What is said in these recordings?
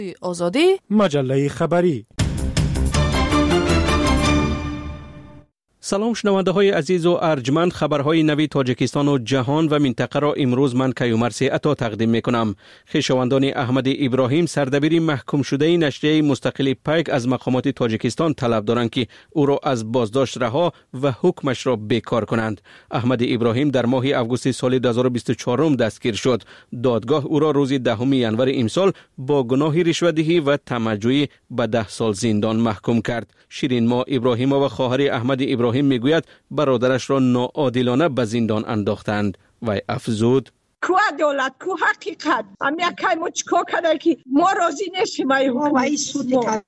آزادی مجله خبری. سلام شنونده های عزیز و ارجمند، خبرهای نوی تاجیکستان و جهان و منطقه را امروز من کیومرث عطا تقدیم می کنم. خویشاوندان احمد ابراهیم سردبیر محکوم شده نشریه مستقل پیک از مقامات تاجیکستان طلب دارند که او را از بازداشت رها و حکمش را بیکار کنند. احمد ابراهیم در ماه اوگوست سال 2024 دستگیر شد. دادگاه او را روز 10 ینور امسال با گناه رشوه‌دهی و طمع‌جویی به 10 سال زندان محکوم کرد. شیرین ما ابراهیم و خواهر احمد ابراهیم میگوید برادرش را ناعادلانه به زندان انداختند و افزود: کو عدالت، کو حقیقت. امی اکای ما چکار کرده که ما راضی نیستیم ای حکومت.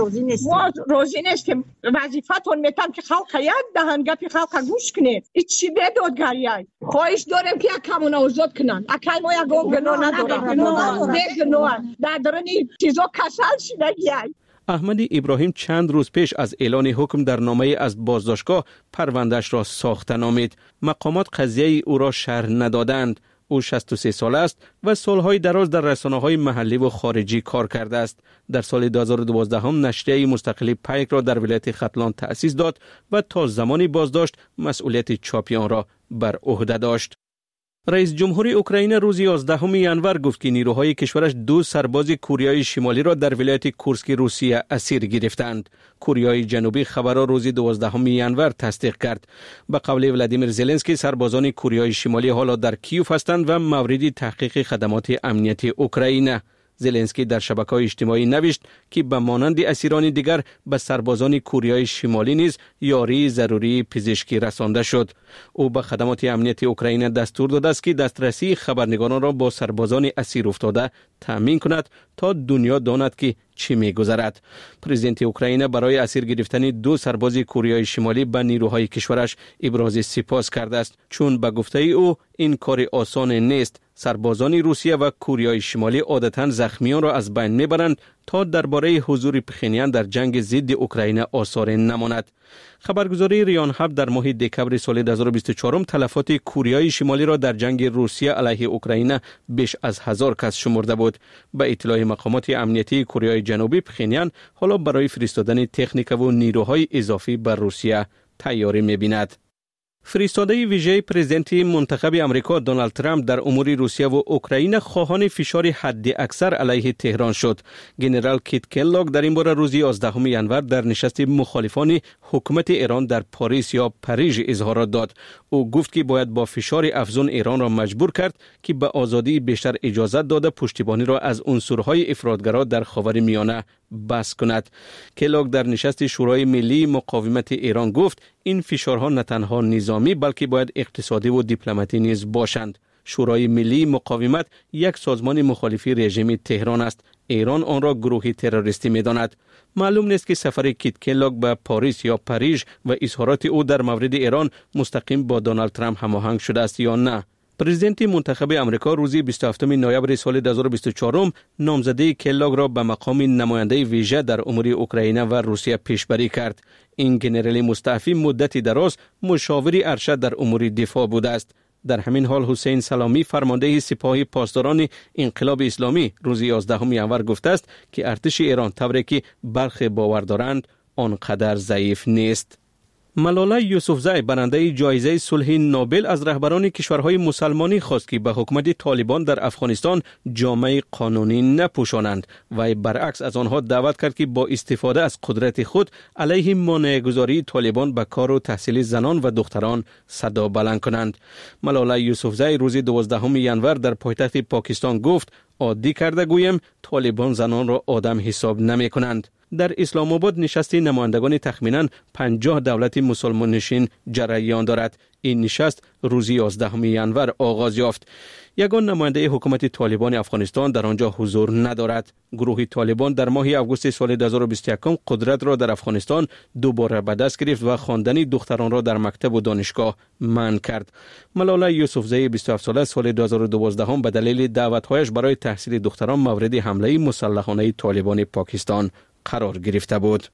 ما راضی نیستیم. وظیفتون میتونم که خلق یک دهن گپی خلق گوش کنه. این چی به دادگری ای؟ خواهش داریم که اکمون آزاد کنن. اکای ما یک گناه ندارم. گناه در درنی چیزا کسل شدگی ای. احمد ابراهیم چند روز پیش از اعلان حکم در نامه از بازداشتگاه پروندهش را ساخته نامید. مقامات قضیه او را شرح ندادند. او 63 ساله است و سالهای دراز در رسانه‌های محلی و خارجی کار کرده است. در سال 2012 هم نشریه مستقل پیک را در ولایت ختلان تأسیس داد و تا زمان بازداشت مسئولیت چاپی آن را بر عهده داشت. رئیس جمهور اوکراین روز 11 ینور گفت که نیروهای کشورش 2 سرباز کوریای شمالی را در ولایت کورسک روسیه اسیر گرفتند. کوریای جنوبی خبر را روز 12 ینور تصدیق کرد. به قول ولادیمیر زلنسکی سربازان کوریای شمالی حالا در کیوف هستند و مورد تحقیق خدمات امنیتی اوکراین. زلنسکی در شبکه‌های اجتماعی نوشت که به مانند اسیران دیگر به سربازان کوریای شمالی نیز یاری ضروری پزشکی رسانده شد. او به خدمات امنیتی اوکراین دستور داده است که دسترسی خبرنگاران را با سربازان اسیر افتاده تامین کند تا دنیا داند که چی می‌گذرد. پرزیدنت اوکراین برای اسیر گرفتن 2 سرباز کوریای شمالی به نیروهای کشورش ابراز سپاس کرده است، چون به گفته او این کار آسان نیست. سربازان روسیه و کوریای شمالی عادتاً زخمیان را از بین میبرند تا درباره حضور پخینیان در جنگ ضد اوکراین آثار نماند. خبرگزاری ریان هب در ماه دکمبر سال 2024 تلفات کوریای شمالی را در جنگ روسیه علیه اوکراین بیش از 1000 کس شمرده بود. به اطلاع مقامات امنیتی کوریای جنوبی، پخینیان حالا برای فرستادن تکنیک و نیروهای اضافی بر روسیه تیاری می‌بیند. فرستاده ویژه پرزیدنت منتخب امریکا دونالد ترامپ در امور روسیه و اوکراین خواهان فشار حد اکثر علیه تهران شد. گنرال کیت کلاگ در این باره روز 11 ینور در نشست مخالفان حکومت ایران در پاریس یا پاریژ اظهارات داد. او گفت که باید با فشار افزون ایران را مجبور کرد که به آزادی بیشتر اجازه داده پشتیبانی را از عنصرهای افراطگرا در خاورمیانه بس کند. کلاگ در نشست شورای ملی مقاومت ایران گفت این فشارها نه تنها نظامی بلکه باید اقتصادی و دیپلماتی نیز باشند. شورای ملی مقاومت یک سازمان مخالفی رژیم تهران است. ایران آن را گروهی تروریستی می‌داند. معلوم نیست که سفر کیت کلاگ به پاریس یا پاریژ و اظهارات او در مورد ایران مستقیم با دونالد ترامپ هماهنگ شده است یا نه. پرزیدنت منتخب امریکا روز 27 نوامبر سال 2024 نامزدی کلاگ را به مقام نماینده ویژه در امور اوکراین و روسیه پیشبری کرد. این گنرال مستعفی مدتی دراز مشاور ارشد در امور دفاع بوده است. در همین حال حسین سلامی فرمانده سپاه پاسداران انقلاب اسلامی روز 11 ینور گفته است که ارتش ایران طوری که برخی باور دارند آنقدر ضعیف نیست. ملاله یوسفزی برنده جایزه صلح نوبل از رهبران کشورهای مسلمانی خواست که به حکومت طالبان در افغانستان جامه قانونی نپوشانند و برعکس از آنها دعوت کرد که با استفاده از قدرت خود علیه مانع‌گذاری طالبان به کار و تحصیل زنان و دختران صدا بلند کنند. ملاله یوسفزی روز 12 ینور در پایتخت پاکستان گفت عادی کرده گویم طالبان زنان را آدم حساب نمی کنند. در اسلام آباد نشست نمایندگان تخمیناً 50 دولت مسلمان نشین جریان دارد. این نشست روز 11 ینور آغاز یافت. یگان نماینده حکومت طالبان افغانستان در آنجا حضور ندارد. گروه طالبان در ماه اوگوست سال 2021 قدرت را در افغانستان دوباره به دست گرفت و خواندن دختران را در مکتب و دانشگاه منع کرد. ملاله یوسفزی 27 ساله سال 2012 به دلیل دعوت‌هایش برای تحصیل دختران مورد حمله مسلحانه طالبان پاکستان قرار گرفته بود.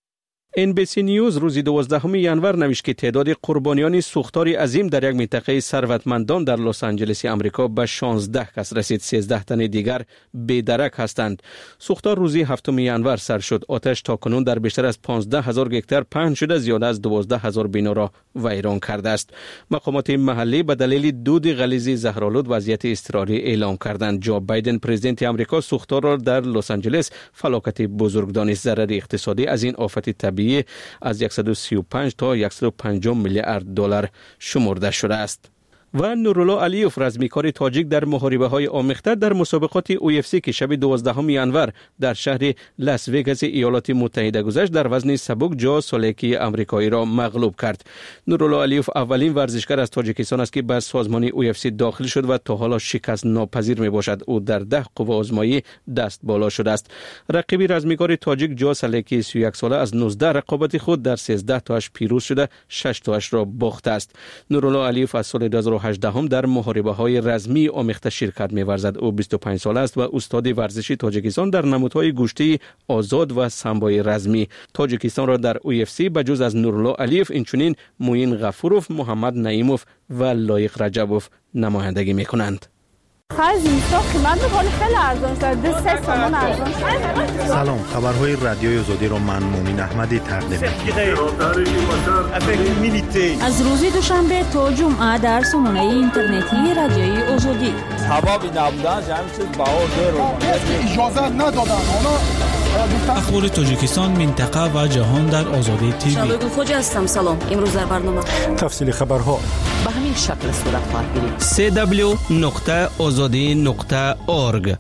NBC نیوز روز 12 ینور نوشت که تعداد قربانیان سوختاری عظیم در یک منطقه ثروتمندان در لس آنجلس آمریکا به 16 کس رسید. 13 تن دیگر بی‌درک هستند. سوختار روز 7 ینور سر شد. آتش تاکنون در بیشتر از 15,000 هکتار پهن شده، زیاده از 12,000 بنا را ویران کرده است. مقامات محلی به دلیل دود غلیظ زهرآلود وضعیت اضطراری اعلام کردند. جو بایدن پرزیدنت آمریکا سوختار را در لس آنجلس فلاکت بزرگ دانست. ضرر اقتصادی از این آفت طبیعی از 135 تا 150 میلیارد دلار شمرده شده است. و نورالله علیوف رزمیکار تاجیک در محاربه‌های آمیخته در مسابقات UFC که شب 12 ینور در شهر لاس وگاس ایالات متحده گذشت در وزن سبک جو سولکی آمریکایی را مغلوب کرد. نورالله علیوف اولین ورزشکار از تاجیکستان است که به سازمان UFC داخل شد و تا حالا شکست ناپذیر می باشد. او در 10 قوه آزمایی دست بالا شده است. رقیب رزمیکار تاجیک جو سولکی 31 ساله از 19 رقابت خود در 13 تاش پیروز شده، 6 تاش را باخته است. نورالله علیوف از سال 2018 در محاربه‌های رزمی آمیخته شرکت می‌ورزد. او 25 ساله است و استاد ورزشی تاجیکستان در نمودهای گشتی آزاد و سامبای رزمی. تاجیکستان را در UFC به جز از نورالله علیوف اینچنین موین غفوروف، محمد نعیموف و لایق رجبوف نمایندگی می‌کنند. سلام، خبرهای رادیوی آزادی را من مومین احمدی تقدیم می‌کنم. از روز دوشنبه تا جمعه در سامانه اینترنتی رادیوی آزادی. اخبار تاجیکستان، منطقه و جهان در آزادی تیوی. شادو خوجا هستم. سلام. امروز در برنامه تفصیل خبرها به همین شکل صورت خواهد گرفت. www.azadi.org.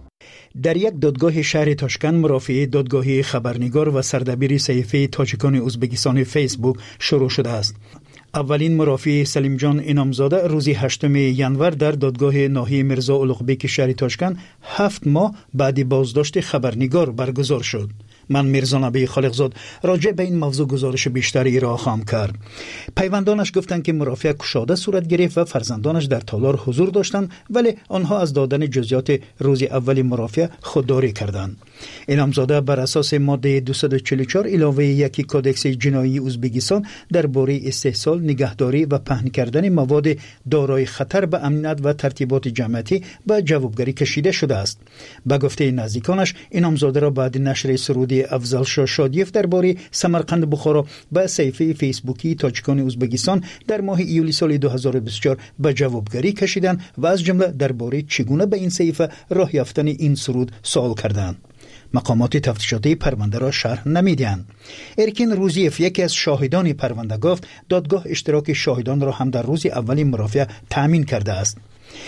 در یک دادگاه شهر تاشکند مرافعه دادگاهی خبرنگار و سردبیر صحیفه تاجیکان ازبکستان فیسبوک شروع شده است. اولین مرافع سلیم جان انامزاده روز 8 ینور در دادگاه ناحیه میرزا اولوغبک شهر تاشکند 7 ماه بعد بازداشت خبرنگار برگزار شد. من میرزا نبی خالقزاد راجع به این موضوع گزارش بیشتری ارائه خواهم کرد. پیوندانش گفتند که مرافعه کشاده صورت گرفت و فرزندانش در تالار حضور داشتند، ولی آنها از دادن جزئیات روز اول مرافعه خودداری کردند. انامزاده بر اساس ماده 244 علاوه 1 کودکس جنایی ازبکستان درباره استحصال، نگهداری و پهن کردن مواد دارای خطر به امنیت و ترتیبات جمعیتی به جوابگری کشیده شده است. به گفته نزدیکانش انامزاده را بعد نشر سرودی افضل شاه شادیف درباره سمرقند بخارا به صفحه فیسبوکی تاجیکان ازبکستان در ماه ایولی سال 2024 به جوابگری کشیدند و از جمله درباره چگونه به این صفحه راه یافتن این سرود سوال کردند. مقامات تفتیشاتی پرونده را شرح نمیدهند. ارکین روزیف یکی از شاهدان پرونده گفت دادگاه اشتراک شاهدان را هم در روز اولی مرافعه تأمین کرده است.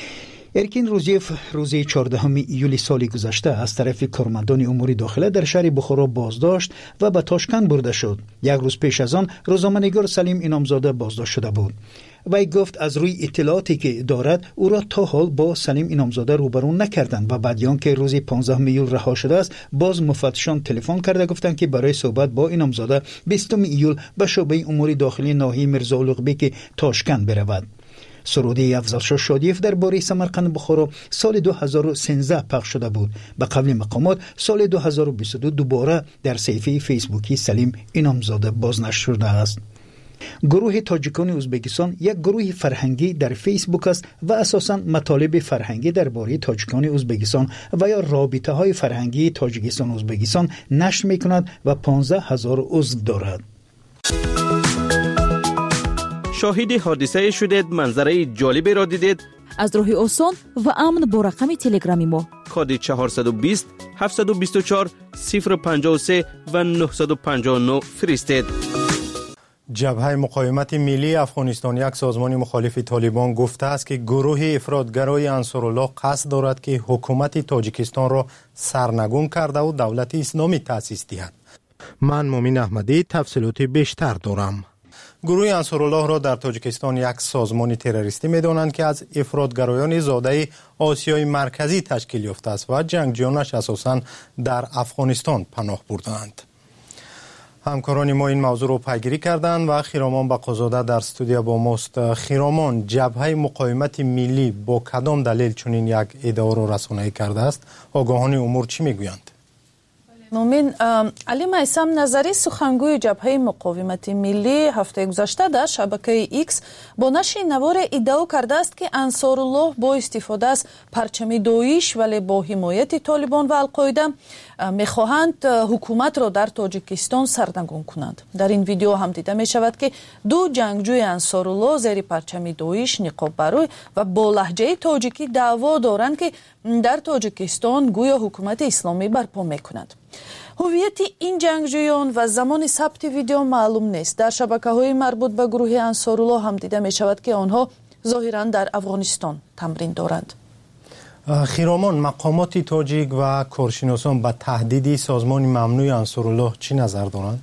ارکین روزیف روز 14 ایولی سال گذشته از طرف کارمندان امور داخله در شهر بخارا بازداشت و به تاشکند برده شد. یک روز پیش از آن روزنامه‌نگار سلیم انامزاده بازداشت شده بود. وی گفت از روی اطلاعاتی که دارد او را تا حال با سلیم انامزاده روبرو نکردند و بعد آن که روز 15 ایول رها شده است باز مفتشان تلفن کرده گفتند که برای صحبت با انامزاده 20 ایول به شعبه امور داخلی ناحیه میرزا اولوغبک تاشکند برود. سرودی افضل شاه شادیف درباره سمرقند بخارا سال 2013 پخش شده بود. به قول مقامات سال 2022 دوباره در صفحه فیسبوکی سلیم انامزاده بازنشر شده است. گروه تاجیکان ازبکستان یک گروه فرهنگی در فیسبوک است و اساساً مطالب فرهنگی درباره تاجیکان ازبکستان و یا رابطه های فرهنگی تاجیکستان ازبکستان نشر می‌کند و 15,000 عضو دارد. شاهد حادثه شدید، منظره جالبی را دیدید؟ از راه آسان و امن با رقم تلگرامی ما کد 420 724 053 و 959 فرستید. جبهه مقاومت ملی افغانستان یک سازمان مخالف طالبان گفته است که گروه افراطگرای انصارالله قصد دارد که حکومت تاجیکستان را سرنگون کرده و دولت اسلامی تأسیس دهد. من مومین احمدی تفصیلات بیشتر دارم. گروه انصارالله را در تاجیکستان یک سازمان تروریستی می‌دانند که از افراطگرایان زاده آسیای مرکزی تشکیل یافته است و جنگجویانش اساساً در افغانستان پناه بردند. همکاران ما این موضوع رو پیگیری کردند و خیرامان بقازاده در استودیو با ماست. خیرامان، جبهه مقاومت ملی با کدام دلیل چنین یک ادعا را رسانه‌ای کرده است؟ آگاهان امور چی میگویند؟ مومن علی میثم نظری سخنگوی جبهه مقاومت ملی هفته گذشته در شبکه ایکس با نشر نوار ادعا کرده است که انصارالله با استفاده از پرچم داعش ولی با حمایت طالبان و القاعده میخواهند حکومت را در تاجیکستان سرنگون کنند. در این ویدیو هم دیده می شود که دو جنگجوی انصارالله زیر پرچم داعش نقاب بروی و با لهجه تاجیکی دعوا دارند که در تاجیکستان گویا حکومت اسلامی برپا میکنند. هویت این جنگجویان و زمان ثبت ویدیو معلوم نیست. در شبکه‌های مربوط به گروه انصارالله هم دیده می شود که آنها ظاهراً در افغانستان تمرین دارند. خیرامان، مقامات تاجیک و کارشناسان به تهدید سازمان ممنوع انصارالله چی نظر دارند؟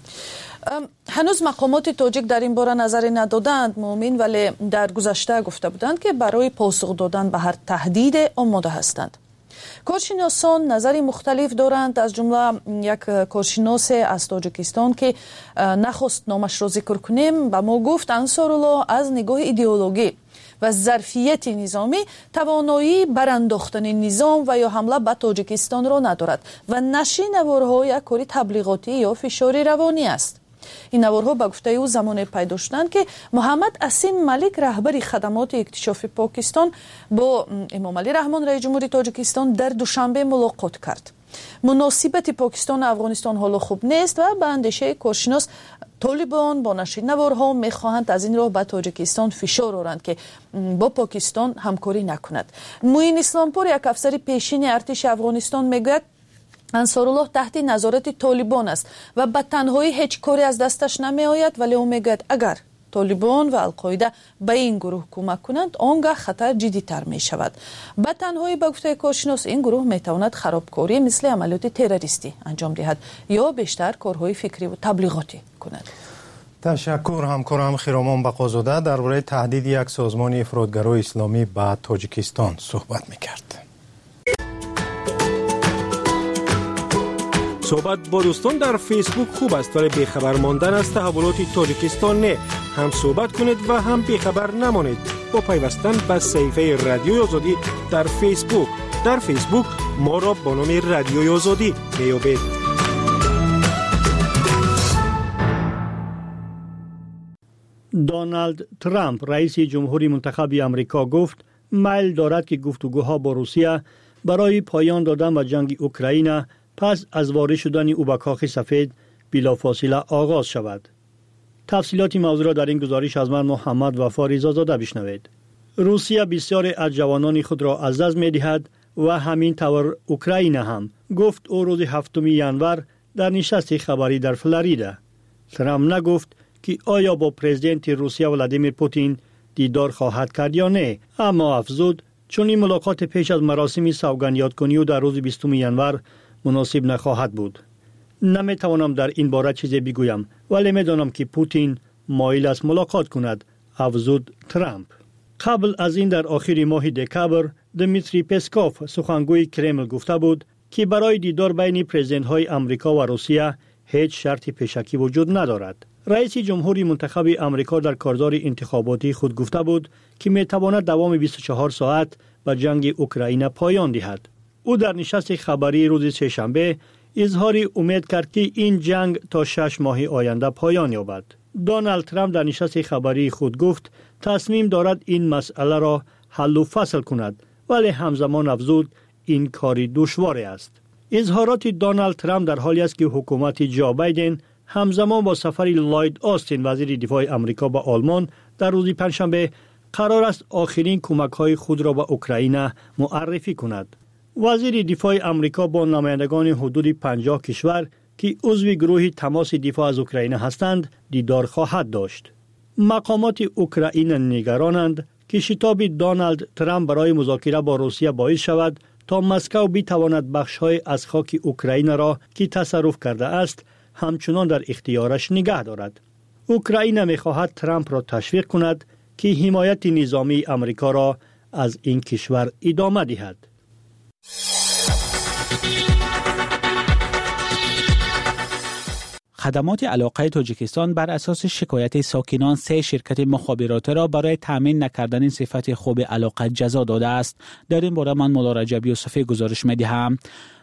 هنوز مقامات تاجیک در این باره نظری ندادند مومن، ولی در گذشته گفته بودند که برای پاسخ دادن به هر تهدید آماده هستند. کارشناسان نظری مختلف دارند، از جمله یک کارشناس از تاجیکستان که نخواست نامش را ذکر کنیم به ما گفت انصارالله از نگاه ایدئولوژی و ظرفیت نظامی توانایی برانداختن نظام و یا حمله به تاجیکستان را ندارد و نشر نوارها یک کاری تبلیغاتی یا فشاری روانی است. این نوارها به گفته او زمان پیدا شدند که محمد اسیم ملک رهبر خدمات اکتشافی پاکستان با امام علی رحمان رئیس جمهوری تاجیکستان در دوشنبه ملاقات کرد. مناسبت پاکستان و افغانستان حالا خوب نیست و به اندیشه کارشناس طالبان با نشر نوارها میخواهند از این راه به تاجیکستان فشار آورند که با پاکستان همکاری نکند. معین اسلامپور، یک افسر پیشین ارتش افغانستان، میگوید انصارالله تحت نظارت طالبان است و به تنهایی هیچ کاری از دستش نمی آید، ولی او میگوید اگر طالبان و القاعده به این گروه کمک کنند آنگاه خطر جدی تر می شود. به تنهایی به گفته کارشناس این گروه می تواند خرابکاری مثل عملیات تروریستی انجام دهد یا بیشتر کارهای فکری و تبلیغاتی کند. تشکر همکارم خیرامان بقازاده درباره تهدید یک سازمان افراطگرای اسلامی به تاجیکستان صحبت می‌کرد. صحبت با دوستان در فیسبوک خوب است، ولی بیخبر ماندن از تحولات تاجیکستان نه. هم صحبت کنید و هم بیخبر نمانید با پیوستن به صفحه رادیوی آزادی در فیسبوک. در فیسبوک ما را با نام رادیوی آزادی میابید. دونالد ترامپ رئیس جمهوری منتخب آمریکا گفت میل دارد که گفتگوها با روسیه برای پایان دادن به جنگ اوکراین پس از وارد شدن او به کاخ سفید بلافاصله آغاز شود. تفصیلات موضوع را در این گزارش از من محمد وفا رضازاده بشنوید. روسیه بسیاری از جوانان خود را از دست می‌دهد و همین طور اوکراین هم، گفت او روز 7 ژانویه در نشست خبری در فلوریدا. ترامپ نگفت که آیا با پرزیدنت روسیه ولادیمیر پوتین دیدار خواهد کرد یا نه، اما افزود چون این ملاقات پیش از مراسم سوگند یادکنی در روز 20 ژانویه مناسب نخواهد بود. نمیتوانم در این باره چیزی بگویم، ولی میدانم که پوتین مایل است ملاقات کند، افزود ترامپ. قبل از این در آخر ماه دکامبر دمیتری پسکوف سخنگوی کرمل گفته بود که برای دیدار بین پرزیدنت‌های آمریکا و روسیه هیچ شرط پیشکی وجود ندارد. رئیس جمهوری منتخب آمریکا در کارزار انتخاباتی خود گفته بود که میتواند دوام 24 ساعت به جنگ اوکراین پایان دهد. او در نشست خبری روز سه‌شنبه اظهار امید کرد که این جنگ تا 6 ماه آینده پایان یابد. دونالد ترامپ در نشست خبری خود گفت تصمیم دارد این مسئله را حل و فصل کند، ولی همزمان افزود این کاری دشوار است. اظهارات دونالد ترامپ در حالی است که حکومت جو بایدن همزمان با سفر لوید آستین وزیر دفاع آمریکا به آلمان در روز پنجشنبه قرار است آخرین کمک‌های خود را به اوکراین معرفی کند. وزیر دفاع آمریکا با نمایندگان حدود 50 کشور که عضو گروه تماس دفاع از اوکراین هستند دیدار خواهد داشت. مقامات اوکراین نگرانند که شتاب دونالد ترامپ برای مذاکره با روسیه باعث شود تا مسکو بتواند بخش‌های از خاک اوکراین را که تصرف کرده است همچنان در اختیارش نگه دارد. اوکراین می‌خواهد ترامپ را تشویق کند که حمایت نظامی آمریکا را از این کشور ادامه دهد. خدمات علاقه تاجیکستان بر اساس شکایت ساکنان 3 شرکت مخابراتی را برای تامین نکردن صفت خوب علاقه جزا داده است. در این باره من مولا رجب یوسفی گزارش می‌دهم.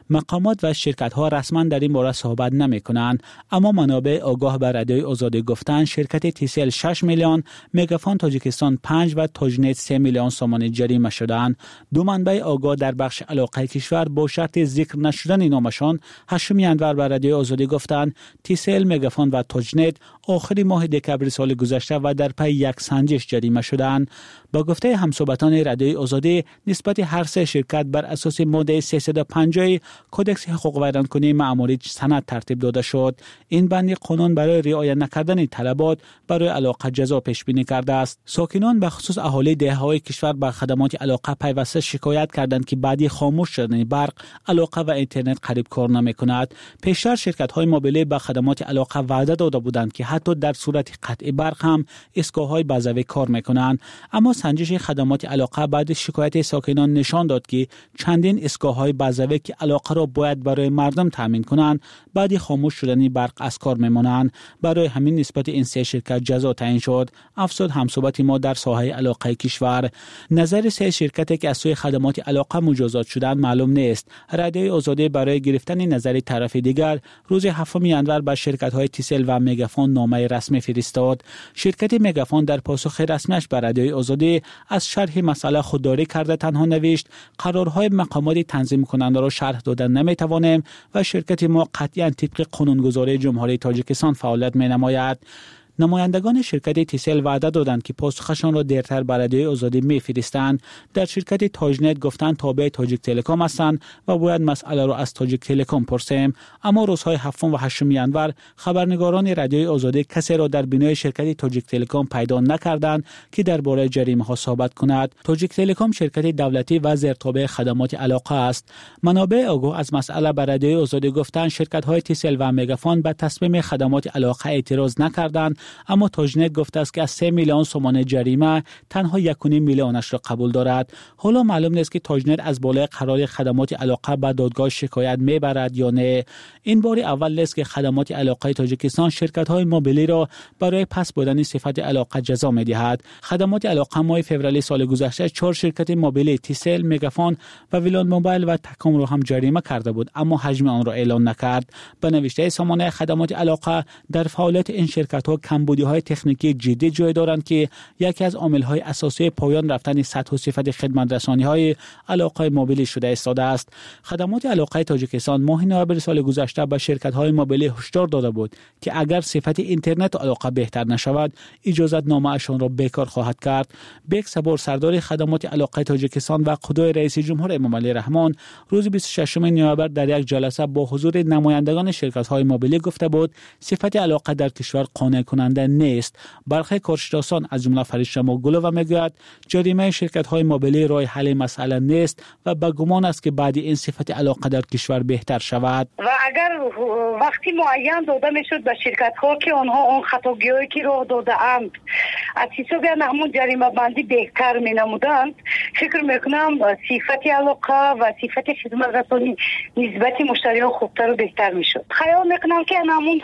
مقامات و شرکت‌ها رسما در این باره صحبت نمی‌کنند، اما منابع آگاه به رادیوی آزادی گفتند شرکت تیسل 6 میلیون، مگافون تاجیکستان 5 و تاجنت 3 میلیون سوم جریمه شدند. دو منبع آگاه در بخش علاقه کشور با شرط ذکر نشدن نامشان 8 ینور به رادیوی آزادی گفتند تیسل، مگافون و تاجنت آخر ماه دکبر سال گذشته و در پی یک سنجش جریمه شدند. با گفته همصحبتان رادیوی آزادی نسبت هر سه شرکت بر اساس ماده 350 کدکس حقوق ویرانکنی معمولی سند ترتیب داده شد. این بند قانون برای رعایت نکردن طلبات برای علاقه جزا پیش بینی کرده است. ساکنان به خصوص اهالی دهه‌های کشور به خدمات علاقه پیوسته شکایت کردند که بعدی خاموش شدن برق، علاقه و اینترنت قریب کار نمی‌کند. پیشتر شرکت‌های موبیلی به خدمات علاقه وعده داده بودند که حتی در صورت قطع برق هم ایستگاه‌های بازوی کار می‌کنند، اما سنجش خدمات علاقه بعد شکایت ساکنان نشان داد که چندین ایستگاه‌های بازوی که علاقه را باید برای مردم تامین کنند بعد خاموش شدن برق از کار می‌مانند. برای همین نسبت این سه شرکت جزا تعیین شد. افزود همصحبت ما در ساحه علاقه کشور نظر سه شرکتی که از سوی خدمات علاقه مجازات شدند معلوم نیست. رادیوی آزادی برای گرفتن نظر طرف دیگر روز 7 ینور به شرکت‌های تیسل و مگافون نامه رسمی فرستاد. شرکت مگافون در پاسخ رسمیش به رادیوی آزادی از شرح مسئله خودداری کرده تنها نوشت قرارهای مقامات تنظیم کننده را شرح دادن نمیتوانیم و شرکت ما قطعاً طبق قانونگذاری جمهوری تاجیکستان فعالیت می‌نماید. نمایندگان شرکت تیسل وعده دادند که پاسخشان را دیرتر به رادیوی آزادی می‌فرستند. در شرکت تاجنت گفتند تابع تاجیک تلکام هستند و باید مسئله را از تاجیک تلکام پرسیم. اما روزهای 7 و 8 ینور خبرنگاران رادیوی آزادی کسی را در بینای شرکت تاجیک تلکام پیدا نکردند که درباره جریمه‌ها صحبت کند. تاجیک تلکام شرکت دولتی و زیرتابع خدمات علاقه است. منابع آگاه از مسئله به رادیوی آزادی گفتند شرکت‌های تیسل و مگافون به تصمیم خدمات علاقه اعتراض نکردند، اما تاجنت گفته است که از 3 میلیون سوم جریمه تنها 1.5 میلیونش را قبول دارد. حالا معلوم نیست که تاجنت از بالای قرار خدمات علاقه به دادگاه شکایت میبرد یا نه. این بار اول است که خدمات علاقه تاجیکستان شرکت‌های موبیلی را برای پس بردن صفت علاقه جزا می‌دهد. خدمات علاقه ماه فوریه سال گذشته 4 شرکت موبیلی تیسل، مگافون و ویلان موبایل و تکام را هم جریمه کرده بود، اما حجم آن را اعلام نکرد. به نوشته سامانه خدمات علاقه در فعالیت این شرکت‌ها کمبودی‌های تکنیکی جدی جای دارند که یکی از عامل‌های اساسی پایان رفتن سطح و صفت خدمت رسانی‌های علاقه موبیلی شده ایستاده است. خدمات علاقه تاجیکستان ماه نوامبر سال گذشته به شرکت‌های موبیلی هشدار داده بود که اگر صفت اینترنت و علاقه بهتر نشود اجازت نامه‌شان را بیکار خواهد کرد. بیک صبور سردار خدمات علاقه تاجیکستان و قدوه رئیس جمهور امامعلی رحمان روز 26 نوامبر در یک جلسه با حضور نمایندگان شرکت‌های موبیلی گفته بود صفت علاقه در کشور قانع کننده نیست. برخی کارشناسان از جمله فرشته ماگولووا میگوید جریمه شرکت‌های موبیلی راه حل مسئله نیست و به گمان است که بعد این صفت علاقه در کشور بهتر شود. و اگر وقتی معین داده میشد به شرکت‌ها که آنها اون خطاگی‌هایی که راه داده اند از حساب همون جریمه بندی بهتر می‌نمودند، فکر می‌کنم صفت علاقه و صفت خدمت رسانی نسبت مشتریان خوبتر و بهتر میشد. خیال می‌کنم که همون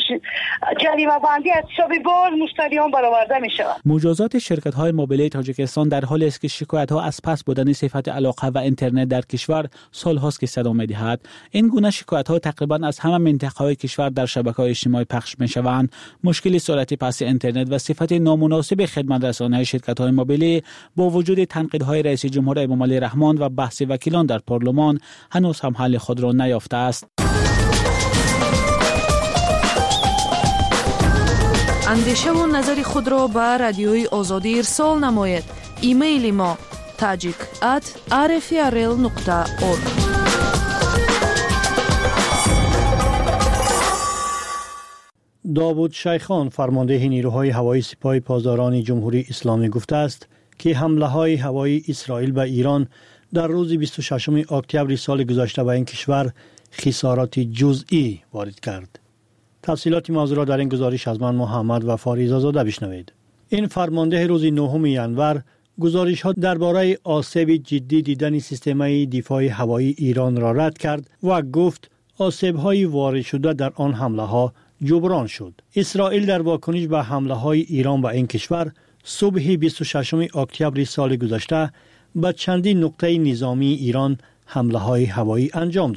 جریمه بندی از حساب باز مشتریان برآورده می‌شود. مجازات شرکت‌های موبیلی تاجیکستان در حالی است که شکایت‌ها از پس بردن صفت علاقه و اینترنت در کشور سال‌هاست که صدا می‌دهد. این گونه شکایت‌ها تقریباً از همه منطقه‌های کشور در شبکه‌های اجتماعی پخش می‌شوند. مشکل سرعت پس اینترنت و صفت نامناسب خدمت رسانی شرکت‌های موبیلی با وجود تنقیدهای رئیس جمهور امامعلی رحمان و بحث وکیلان در پارلمان هنوز هم حل خود را نیافته است. اندیشه و نظر خود را به رادیوی آزادی ارسال نماید. ایمیل ما tajik@rfrl.org. داوود شیخان فرمانده نیروهای هوایی سپاه پاسداران جمهوری اسلامی گفته است که حمله‌های هوایی اسرائیل به ایران در روز 26 اکتبر سال گذشته به این کشور خسارات جزئی وارد کرد. تفصیلات موضوع را در این گزارش از من محمد و فاریزاده بشنوید. این فرمانده روز 9 ینور گزارش‌ها درباره آسیب جدی دیدن سیستم دفاع هوایی ایران را رد کرد و گفت آسیب‌های وارد شده در آن حمله‌ها جبران شد. اسرائیل در واکنش به حمله‌های ایران به این کشور صبح 26 اکتبر سال گذشته به چندین نقطه نظامی ایران حمله‌های هوایی انجام داد.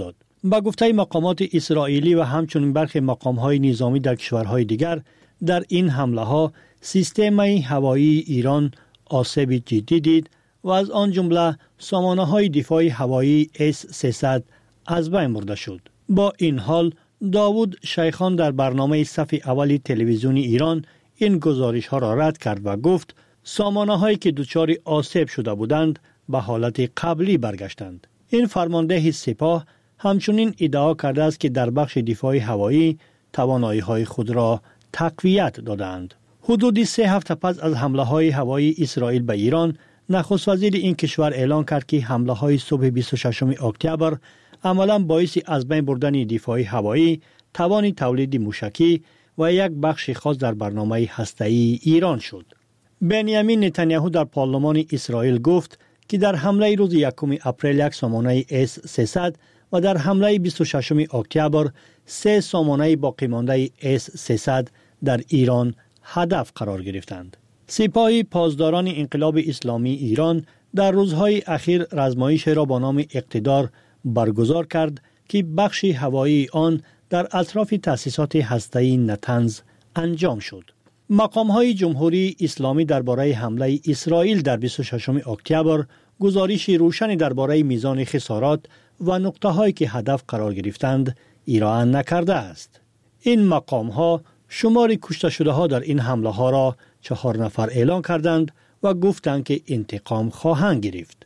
با گفته مقامات اسرائیلی و همچنین برخی مقام‌های نظامی در کشورهای دیگر، در این حمله ها سیستم هوایی ایران آسیب جدی دید و از آن جمله سامانه‌های دفاع هوایی S-300 از بین برده شد. با این حال داوود شیخان در برنامه صف اول تلویزیونی ایران این گزارش ها را رد کرد و گفت سامانه‌هایی که دچار آسیب شده بودند به حالت قبلی برگشتند. این فرمانده سپاه همچنین ادعا کرده است که در بخش دفاع هوایی توانایی‌های خود را تقویت دادند. حدود 3 هفته پس از حمله‌های هوایی اسرائیل به ایران، نخست وزیر این کشور اعلان کرد که حمله‌های صبح 26 اکتبر عملاً باعث از بین بردن دفاع هوایی، توان تولید موشکی و یک بخش خاص در برنامه هسته‌ای ایران شد. بنیامین نتانیاهو در پارلمان اسرائیل گفت که در حمله روز 1 اپریل یک سامانه S-300 و در حمله 26 اکتبر 3 سامانه باقی مانده S-300 در ایران هدف قرار گرفتند. سپاه پاسداران انقلاب اسلامی ایران در روزهای اخیر رزمایش را با نام اقتدار برگزار کرد که بخش هوایی آن در اطراف تأسیسات هسته‌ای نتنز انجام شد. مقام‌های جمهوری اسلامی درباره حمله اسرائیل در 26 اکتبر گزارش روشنی درباره میزان خسارات و نقطه‌هایی که هدف قرار گرفتند ارائه نکرده است. این مقام‌ها شمار کشته شده‌ها در این حمله‌ها را 4 نفر اعلان کردند و گفتند که انتقام خواهند گرفت.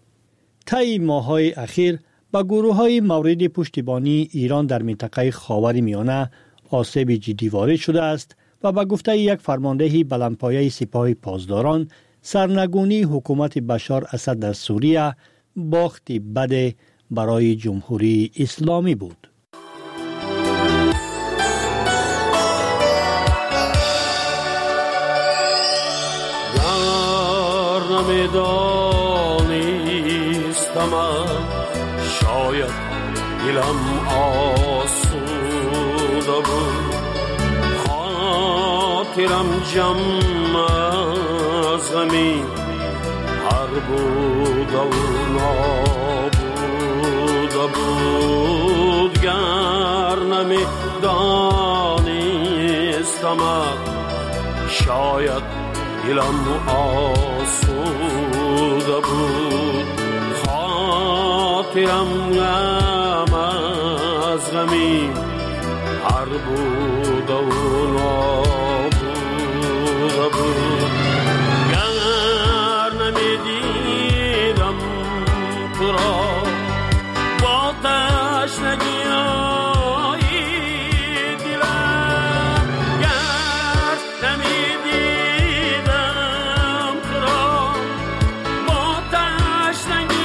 طی ماه‌های اخیر با گروه‌های مورد پشتیبانی ایران در منطقه خاورمیانه آسیب جدی وارد شده است و با گفته یک فرمانده بلندپایه سپاه پاسداران، سرنگونی حکومت بشار اسد در سوریه باختی بد برای جمهوری اسلامی بود. شاید دلم آسوده بود، خاطرم جمع از زمین هر بود و نابوده بود. گر نمی دانستم شاید دلم آسوده بود، خاطرم غم از غمی هر بود و نابوده بود. گر نمیدیدم تو را با تشنگی دلم، گر نمیدیدم تو را با تشنگی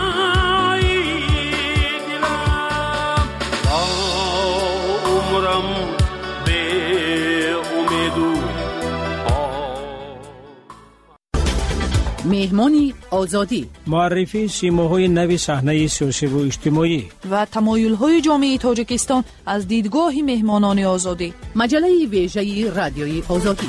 مهمانی آزادی، معرفی سیماهای نوی صحنه سیاسی و اجتماعی و تمایل‌های جامعه تاجیکستان از دیدگاه مهمانان آزادی. مجله ویژه رادیوی آزادی.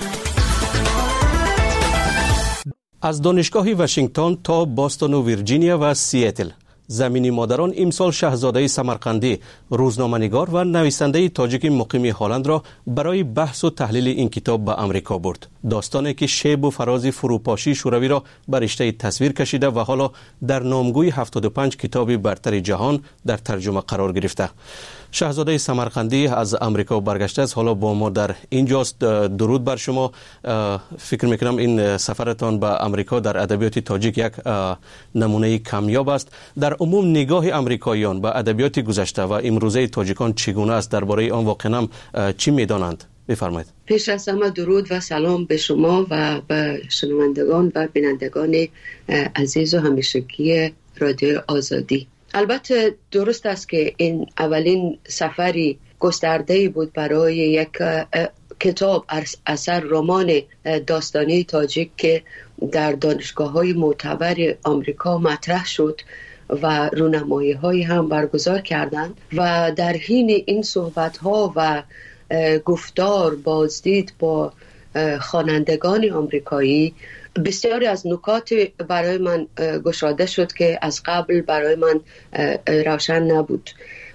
از دانشگاه واشنگتن تا باستون و ویرجینیا و سیاتل، زمینی مادران امسال شاهزاده سمرقندی، روزنامه‌نگار و نویسنده تاجیک مقیم هلند را برای بحث و تحلیل این کتاب به امریکا برد. داستانی که شیب و فراز فروپاشی شوروی را بر رشته تصویر کشیده و حالا در نامگوی 75 کتاب برتر جهان در ترجمه قرار گرفته. شاهزاده سمرقندی از امریکا برگشته است، حالا با ما در اینجاست. درود بر شما. فکر میکنم این سفرتان به امریکا در ادبیات تاجیک یک نمونه کمیاب است. در عموم نگاه امریکاییان به ادبیات گذشته و امروزه تاجیکان چگونه است؟ درباره آن واقعا چی میدانند؟ بفرمایید. پیش از همه درود و سلام به شما و به شنوندگان و بینندگان عزیز و همیشگی رادیو آزادی. البته درست است که این اولین سفری گسترده‌ای بود برای یک کتاب اثر رمان داستانی تاجیک که در دانشگاه‌های معتبر آمریکا مطرح شد و رونمایی‌های هم برگزار کردند و در حین این صحبت‌ها و گفتار بازدید با خوانندگان آمریکایی بسیاری از نکات برای من گشاده شد که از قبل برای من روشن نبود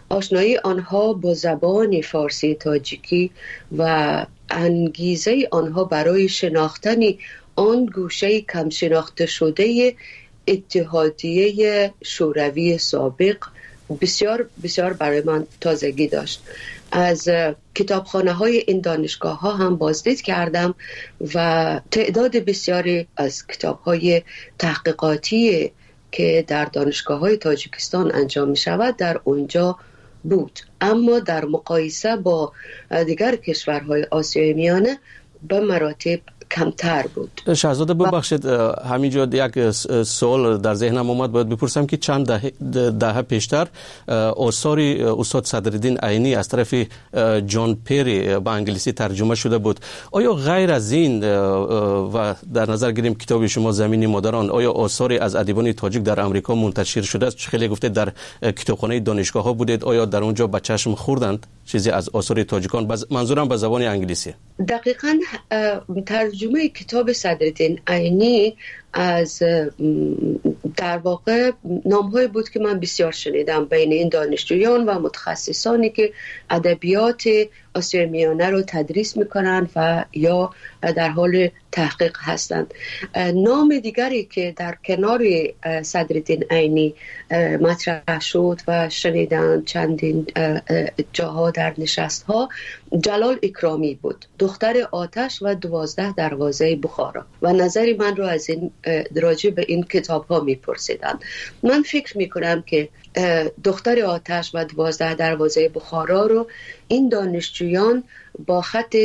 آشنایی آنها با زبان فارسی تاجیکی و انگیزه آنها برای شناختن آن گوشه کم شناخته شده اتحادیه شوروی سابق بسیار بسیار برای من تازگی داشت. از کتابخانه های این دانشگاه ها هم بازدید کردم و تعداد بسیاری از کتاب های تحقیقاتی که در دانشگاه های تاجیکستان انجام می شود در اونجا بود، اما در مقایسه با دیگر کشورهای آسیای میانه به مراتب کمتر بود. شهزاده ببخشید، همینجا یک سوال در ذهنم اومد، باید بپرسم که چند دهه پیشتر آثار استاد صدرالدین عینی از طرف جان پیری به انگلیسی ترجمه شده بود. آیا غیر از این و در نظر گیریم کتاب شما زمین مادران، آیا آثاری از ادیبان تاجیک در امریکا منتشر شده است؟ خیلی گفته در کتابخانه دانشگاه ها بودید، آیا در اونجا به چشم خوردند چیزی از آثار تاجیکان؟ منظورم به زبان انگلیسی. دقیقاً ترجمه کتاب صدرالدین عینی از در واقع نام‌های بود که من بسیار شنیدم بین این دانشجویان و متخصصانی که ادبیات آسیای میانه رو تدریس میکنن و یا در حال تحقیق هستند. نام دیگری که در کنار صدرالدین عینی مطرح شد و شنیدن چندین جاها در نشست‌ها، جلال اکرامی بود، دختر آتش و 12 دروازه بخارا، و نظری من رو از این راجع به این کتاب ها میپرسیدن. من فکر میکنم که دختر آتش و 12 دروازه بخارا رو این دانشجویان با خط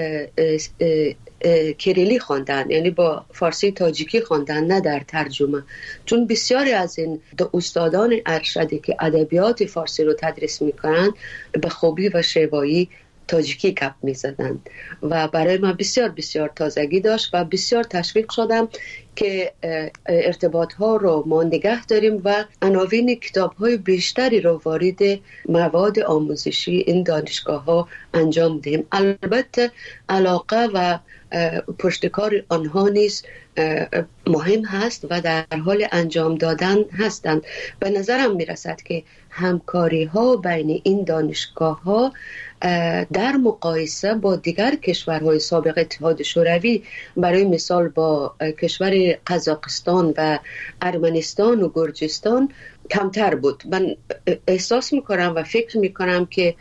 کریلی خواندن، یعنی با فارسی تاجیکی خواندن، نه در ترجمه، چون بسیاری از این استادان ارشدی که ادبیات فارسی رو تدریس میکنن به خوبی و شیوایی تاجیکی کپ میزدند و برای من بسیار بسیار تازگی داشت و بسیار تشویق شدم که ارتباط ها رو ما نگه داریم و عناوین کتاب های بیشتری رو وارد مواد آموزشی این دانشگاه ها انجام دهیم. البته علاقه و پشتکار آنها نیز مهم هست و در حال انجام دادن هستند. به نظرم میرسد که همکاری ها بین این دانشگاه ها در مقایسه با دیگر کشورهای سابق اتحاد شوروی، برای مثال با کشور قزاقستان و ارمنستان و گرجستان، کمتر بود. من احساس میکنم و فکر میکنم که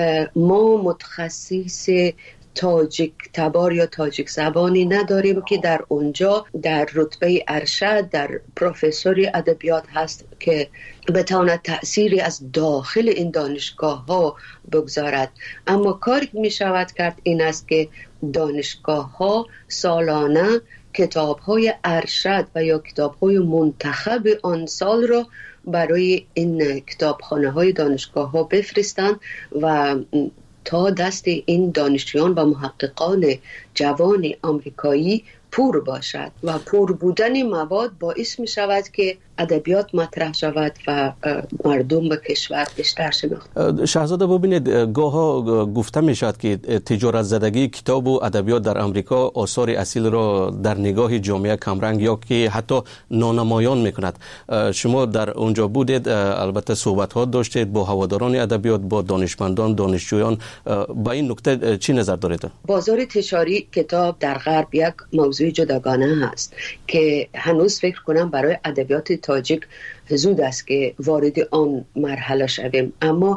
ما متخصص تاجیک تبار یا تاجیک زبانی نداریم که در اونجا در رتبه ارشد در پروفسوری ادبیات هست که بتواند تأثیری از داخل این دانشگاه ها بگذارد. اما کاری که می شود کرد این است که دانشگاه ها سالانه کتاب های ارشد و یا کتاب های منتخب آن سال را برای این کتابخانه های دانشگاه ها بفرستند و تا دست این دانشجویان و محققان جوان آمریکایی پور باشد و پور بودن مواد باعث می شود که ادبیات مطرح شود و مردم به کشور بیشتر شناخته. شهزاده ببینید، گاها گفته می شود که تجارت زدگی کتاب و ادبیات در امریکا آثار اصیل را در نگاه جامعه کمرنگ یا که حتی نانمایان می کند. شما در اونجا بودید، البته صحبت ها داشتید با هواداران ادبیات، با دانشمندان، دانشجویان. با این نکته چی نظر دارید؟ بازار تجاری کتاب در غرب یک موضوع جداگانه هست که هنوز فکر کنم برای ادبیات تاجیک زود است که وارد آن مرحله شویم، اما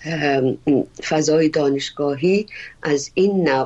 فضای دانشگاهی از این نوع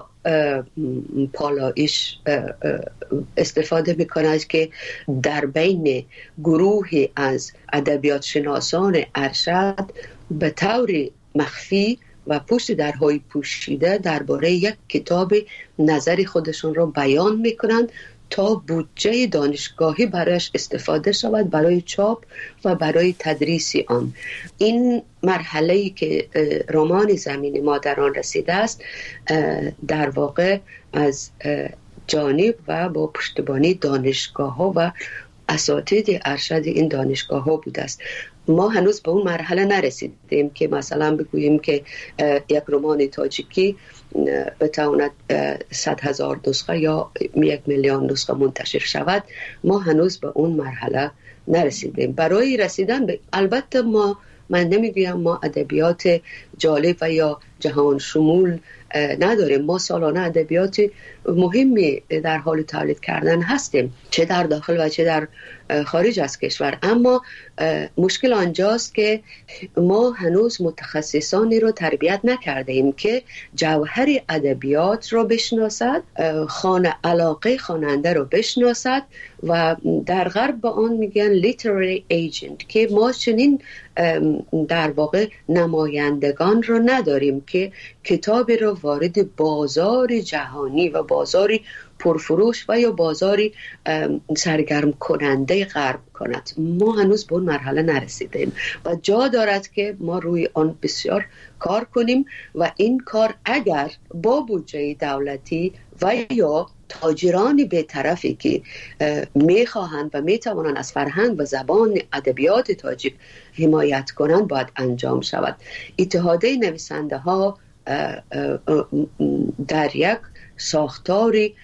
پالایش استفاده می‌کند که در بین گروهی از ادبیات شناسان ارشد به طور مخفی و پشت درهای پوشیده درباره یک کتاب نظر خودشون را بیان میکنند تا بودجه دانشگاهی برایش استفاده شود برای چاپ و برای تدریس آن. این مرحله‌ای که رمان زمین مادران رسیده است در واقع از جانب و با پشتیبانی دانشگاه‌ها و اساتید ارشد این دانشگاه‌ها بوده است. ما هنوز به اون مرحله نرسیدیم که مثلا بگوییم که یک رمان تاجیکی بتواند 100,000 نسخه یا 1,000,000 نسخه منتشر شود. ما هنوز به اون مرحله نرسیدیم. برای رسیدن به البته ما من نمیگویم ما ادبیات جالب و یا جهان شمول نداریم. ما سالانه ادبیات مهمی در حال تولید کردن هستیم، چه در داخل و چه در خارج از کشور. اما مشکل آنجاست که ما هنوز متخصصانی رو تربیت نکرده ایم که جوهر ادبیات رو بشناسد، علاقه خواننده رو بشناسد و در غرب به آن میگن literary agent، که ما چنین در واقع نمایندگان رو نداریم که کتابی رو وارد بازار جهانی و بازاری پرفروش و یا بازاری سرگرم کننده غرب کند. ما هنوز به اون مرحله نرسیدیم و جا دارد که ما روی آن بسیار کار کنیم و این کار اگر با بودجه دولتی و یا تاجرانی به طرفی که میخواهند و میتوانند از فرهنگ و زبان ادبیات تاجیک حمایت کنند باید انجام شود. اتحادیه نویسنده ها در یک ساختاری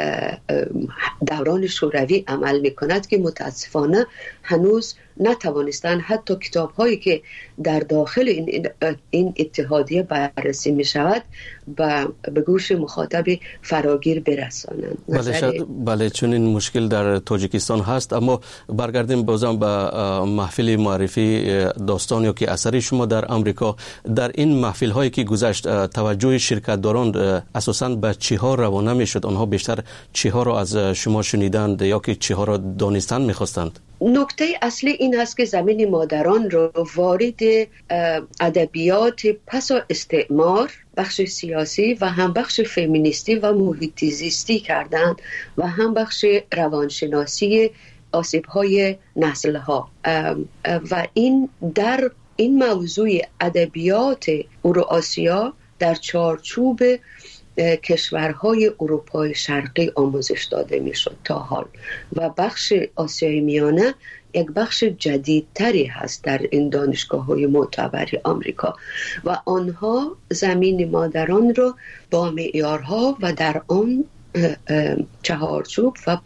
دوران شوروی عمل میکند که متاسفانه هنوز نتوانستند حتی کتاب هایی که در داخل این اتحادیه بررسی می شود به گوش مخاطب فراگیر برسانند. بله چون این مشکل در تاجیکستان هست. اما برگردیم بازم به محفل معرفی داستانی که اثری شما در آمریکا. در این محفل هایی که گذشت توجه شرکت داران اساساً به چی ها روانه می شد؟ آنها بیشتر چی ها را از شما شنیدند یا که چی ها را دانستن می خواستند؟ نکته اصلی این هست که زمین مادران رو وارد ادبیات پس از استعمار، بخش سیاسی و هم بخش فمینیستی و محیط زیستی کردند و هم بخش روانشناسی آسیب‌های نسل‌ها و این در این موضوع ادبیات اوراسیا در چارچوب کشورهای اروپای شرقی آموزش داده میشد تا حال و بخش آسیای میانه یک بخش جدیدتری هست در این دانشگاه‌های معتبر آمریکا و آنها زمین مادران رو با معیارها و در آن چهارچوب و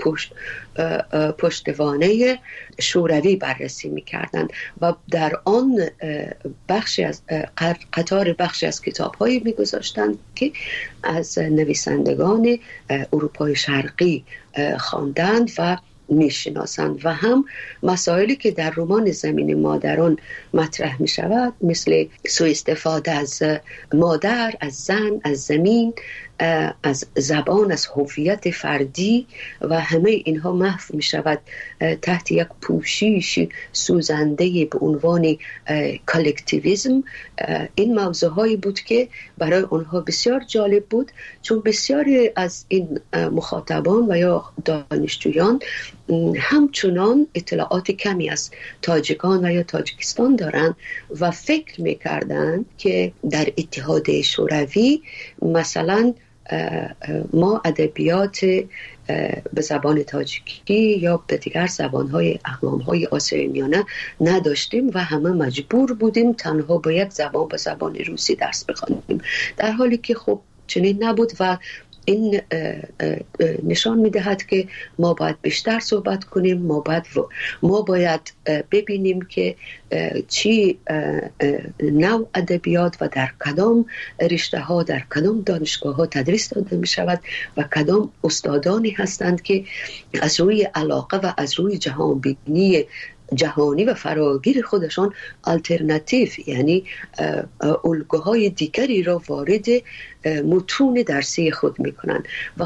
پشتوانه شوروی بررسی می‌کردند و در آن بخشی از قطار بخشی از کتاب‌هایی می‌گذاشتند که از نویسندگان اروپای شرقی خواندند و میشناسند و هم مسائلی که در رمان زمین مادران مطرح می شود مثل سوء استفاده از مادر، از زن، از زمین، از زبان، از هویت فردی و همه اینها محو می شود تحت یک پوشش سوزنده به عنوان کالکتیویسم. این موضوعهایی بود که برای آنها بسیار جالب بود چون بسیاری از این مخاطبان و یا دانشجویان همچنان اطلاعات کمی از تاجیکان و یا تاجیکستان دارند و فکر می‌کردند که در اتحاد شوروی مثلا ما ادبیات به زبان تاجیکی یا به دیگر زبان‌های اقوام‌های آسیای میانه نداشتیم و همه مجبور بودیم تنها با یک زبان به زبان روسی درس بخوانیم، در حالی که خب چنین نبود و این نشان می‌دهد که ما باید بیشتر صحبت کنیم، ما باید ببینیم که چی نوع ادبیات و در کدام رشته‌ها در کدام دانشگاه‌ها تدریس داده می‌شود و کدام استادانی هستند که از روی علاقه و از روی جهانبینی جهانی و فراگیر خودشان آلترناتیو یعنی الگوهای دیگری را وارد متون درسی خود میکنند و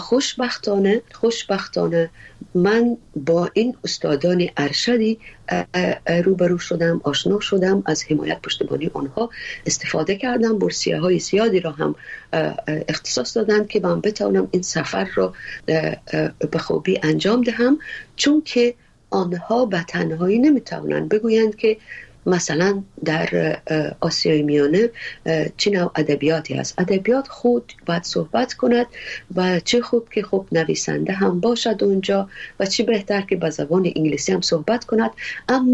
خوشبختانه من با این استادان ارشدی روبرو شدم، آشنا شدم، از حمایت پشتیبانی آنها استفاده کردم، بورسیه های زیادی را هم اختصاص دادند که من بتوانم این سفر را به خوبی انجام دهم، چون که آنها به تنهایی نمیتوانند بگویند که مثلا در آسیای میانه چه نوع ادبیاتی هست. ادبیات خود باید صحبت کند و چه خوب که خب نویسنده هم باشد اونجا و چه بهتر که به زبان انگلیسی هم صحبت کند، اما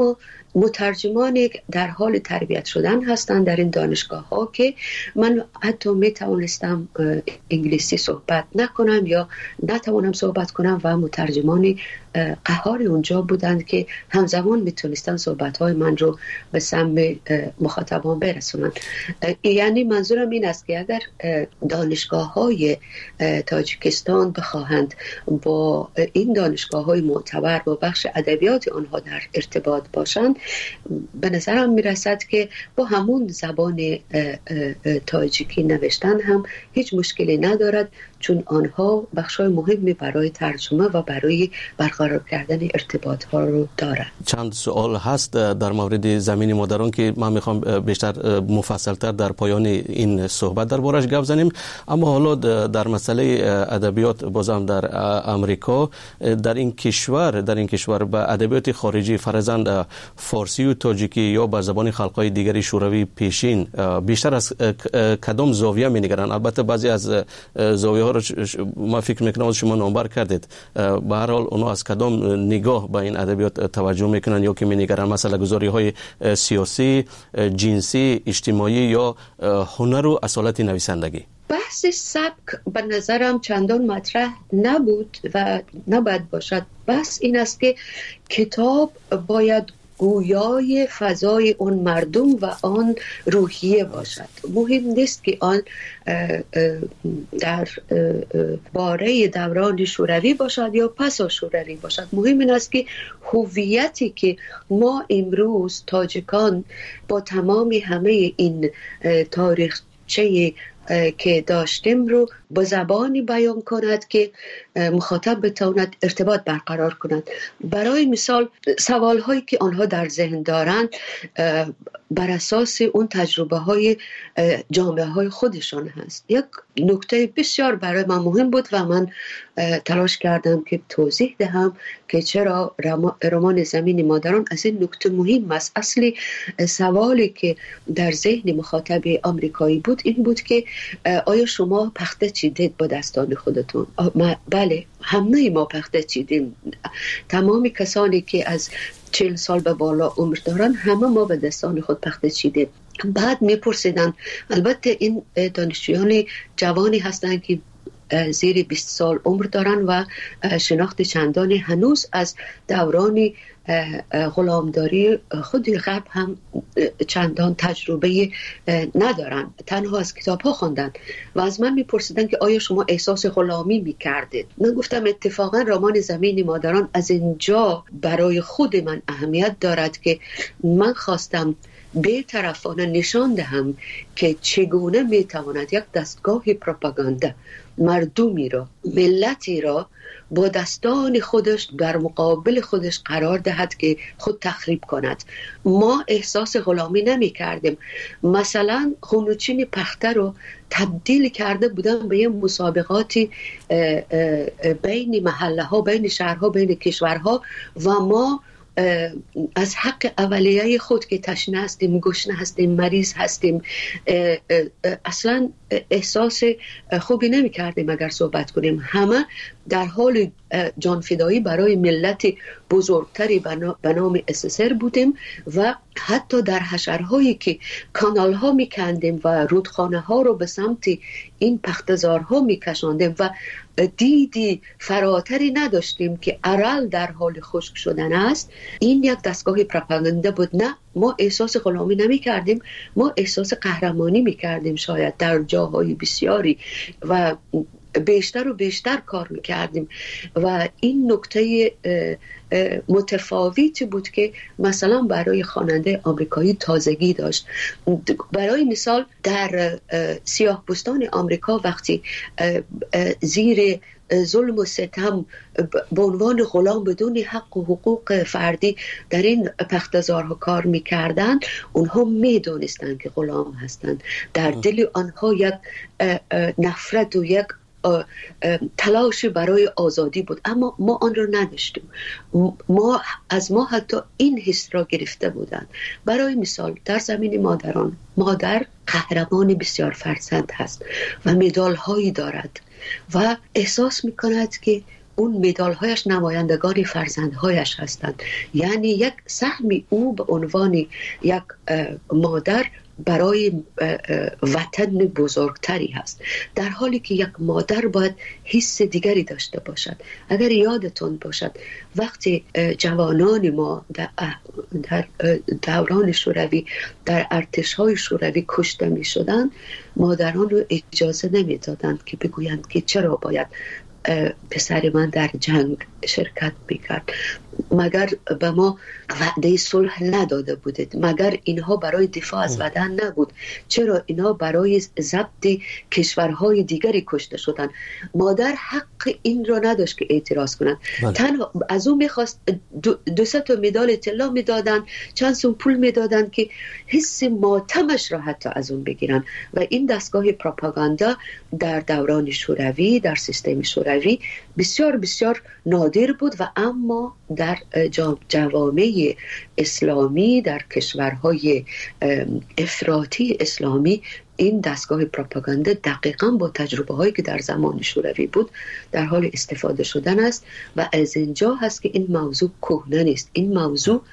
مترجمان در حال تربیت شدن هستند در این دانشگاه ها که من حتی می توانستم انگلیسی صحبت نکنم یا نتوانم صحبت کنم و مترجمان قهار اونجا بودند که همزمان میتونستن صحبت های من رو به سمع مخاطبان برسونن. یعنی منظورم این است که اگر دانشگاه های تاجیکستان بخواهند با این دانشگاه های معتبر با بخش ادبیات آنها در ارتباط باشند، به نظرم میرسد که با همون زبان تاجیکی نوشتن هم هیچ مشکلی ندارد، چون آنها بخشای مهمی برای ترجمه و برای برقرار کردن ارتباط ها رو دارند. چند سوال هست در مورد زمین مادران که من میخوام بیشتر مفصلتر در پایان این صحبت دربارش گپ زنیم، اما حالا در مسئله ادبیات بازم در امریکا، در این کشور به ادبیات خارجی فرزند فارسی و تاجیکی یا به زبان خلقای دیگری شوروی پیشین بیشتر از کدام زاویه می‌نگرند؟ البته بعضی از زاویه ها رو ما فکر میکنم شما نامبر کردید، به هر حال اونا از کدام نگاه به این ادبیات توجه میکنن یا که می‌نگرند؟ مثلا گذاری های سیاسی، جنسی، اجتماعی یا هنر و اصالت نویسندگی؟ بحث سبک به نظرم چندان مطرح نبود و نباید باشد. بحث این است که کتاب باید گویای فضای اون مردم و آن روحیه باشد. مهم نیست که آن در باره دوران شوروی باشد یا پس از شوروی باشد. مهم این است که هویتی که ما امروز تاجیکان با تمام همه این تاریخچه که داشتیم رو با زبانی بیان کند که مخاطب بتواند ارتباط برقرار کند. برای مثال سوال هایی که آنها در ذهن دارند بر اساس اون تجربه های جامعه های خودشان هست. یک نکته بسیار برای من مهم بود و من تلاش کردم که توضیح دهم که چرا رمان زمین مادران از این نکته مهم است. اصلی سوالی که در ذهن مخاطب آمریکایی بود این بود که آیا شما پخته چیدید با دستان خودتون؟ بله، همه ما پخته چیدیم. تمام کسانی که از 40 سال به بالا عمر دارن همه ما به دستان خود پخته چیدیم. بعد میپرسیدن، البته این دانشجویان جوانی هستند که زیر 20 سال عمر دارن و شناخت چندانی هنوز از دوران غلامداری خود غرب هم چندان تجربه ندارن، تنها از کتاب ها خوندن و از من میپرسیدن که آیا شما احساس غلامی میکردید؟ من گفتم اتفاقا رمان زمین مادران از اینجا برای خود من اهمیت دارد که من خواستم بی‌طرفانه نشان دهم که چگونه میتواند یک دستگاه پروپاگاندا مردمی را، ملتی را با دستان خودش در مقابل خودش قرار دهد که خود تخریب کند. ما احساس غلامی نمی کردیم. مثلا خونوچین پخته رو تبدیل کرده بودن به یه مسابقاتی بین محله ها، بین شهرها، بین کشورها و ما از حق اولیه خود که تشنه هستیم، گشنه هستیم، مریض هستیم اصلا احساس خوبی نمی کردیم اگر صحبت کنیم. همه در حال جانفدایی برای ملت بزرگتری به نام SSR بودیم و حتی در حشرهایی که کانال ها می کندیم و رودخانه ها رو به سمت این پختزارها می کشاندیم و دیدی فراتری نداشتیم که ارل در حال خشک شدن است. این یک دستگاه پروپاگاندا بود. نه، ما احساس غلامی نمی کردیم، ما احساس قهرمانی می کردیم شاید در جاهای بسیاری و بیشتر و بیشتر کار میکردیم و این نکته متفاوتی بود که مثلا برای خواننده آمریکایی تازگی داشت. برای مثال در سیاه پوستان آمریکا وقتی زیر ظلم و ستم به عنوان غلام بدون حق و حقوق فردی در این پختزارها کار میکردن، اونها میدونستن که غلام هستند. در دل آنها یک نفرت و یک تلاش برای آزادی بود، اما ما آن را نداشتیم. از ما حتی این حس را گرفته بودند. برای مثال در زمین مادران، مادر قهرمان بسیار فرزند هست و مدال هایی دارد و احساس میکند که اون مدال هایش نمایندگان فرزندهایش هستند. یعنی یک سهمی او به عنوان یک مادر برای وطن بزرگتری هست، در حالی که یک مادر باید حس دیگری داشته باشد. اگر یادتون باشد وقتی جوانان ما در دوران شوروی در ارتش‌های شوروی کشته می شدن، مادران رو اجازه نمی دادند که بگویند که چرا باید پسر من در جنگ شرکت میکرد، مگر به ما وعده صلح نداده بودید، مگر اینها برای دفاع از وطن نبود، چرا اینها برای ضبط کشورهای دیگری کشته شدن؟ مادر حق این را نداشت که اعتراض کنند. تنها از اون میخواست 200 تا مدال طلا میدادن، چند سوم پول میدادن که حس ماتمش را حتی از اون بگیرن. و این دستگاه پروپاگاندا در دوران شوروی، در سیستم شوروی بسیار بسیار نادر بود و اما در جوامع اسلامی، در کشورهای افراطی اسلامی، این دستگاه پروپاگاندا دقیقاً با تجربه هایی که در زمان شوروی بود در حال استفاده شدن است. و از اینجا هست که این موضوع کهنه نیست، این موضوع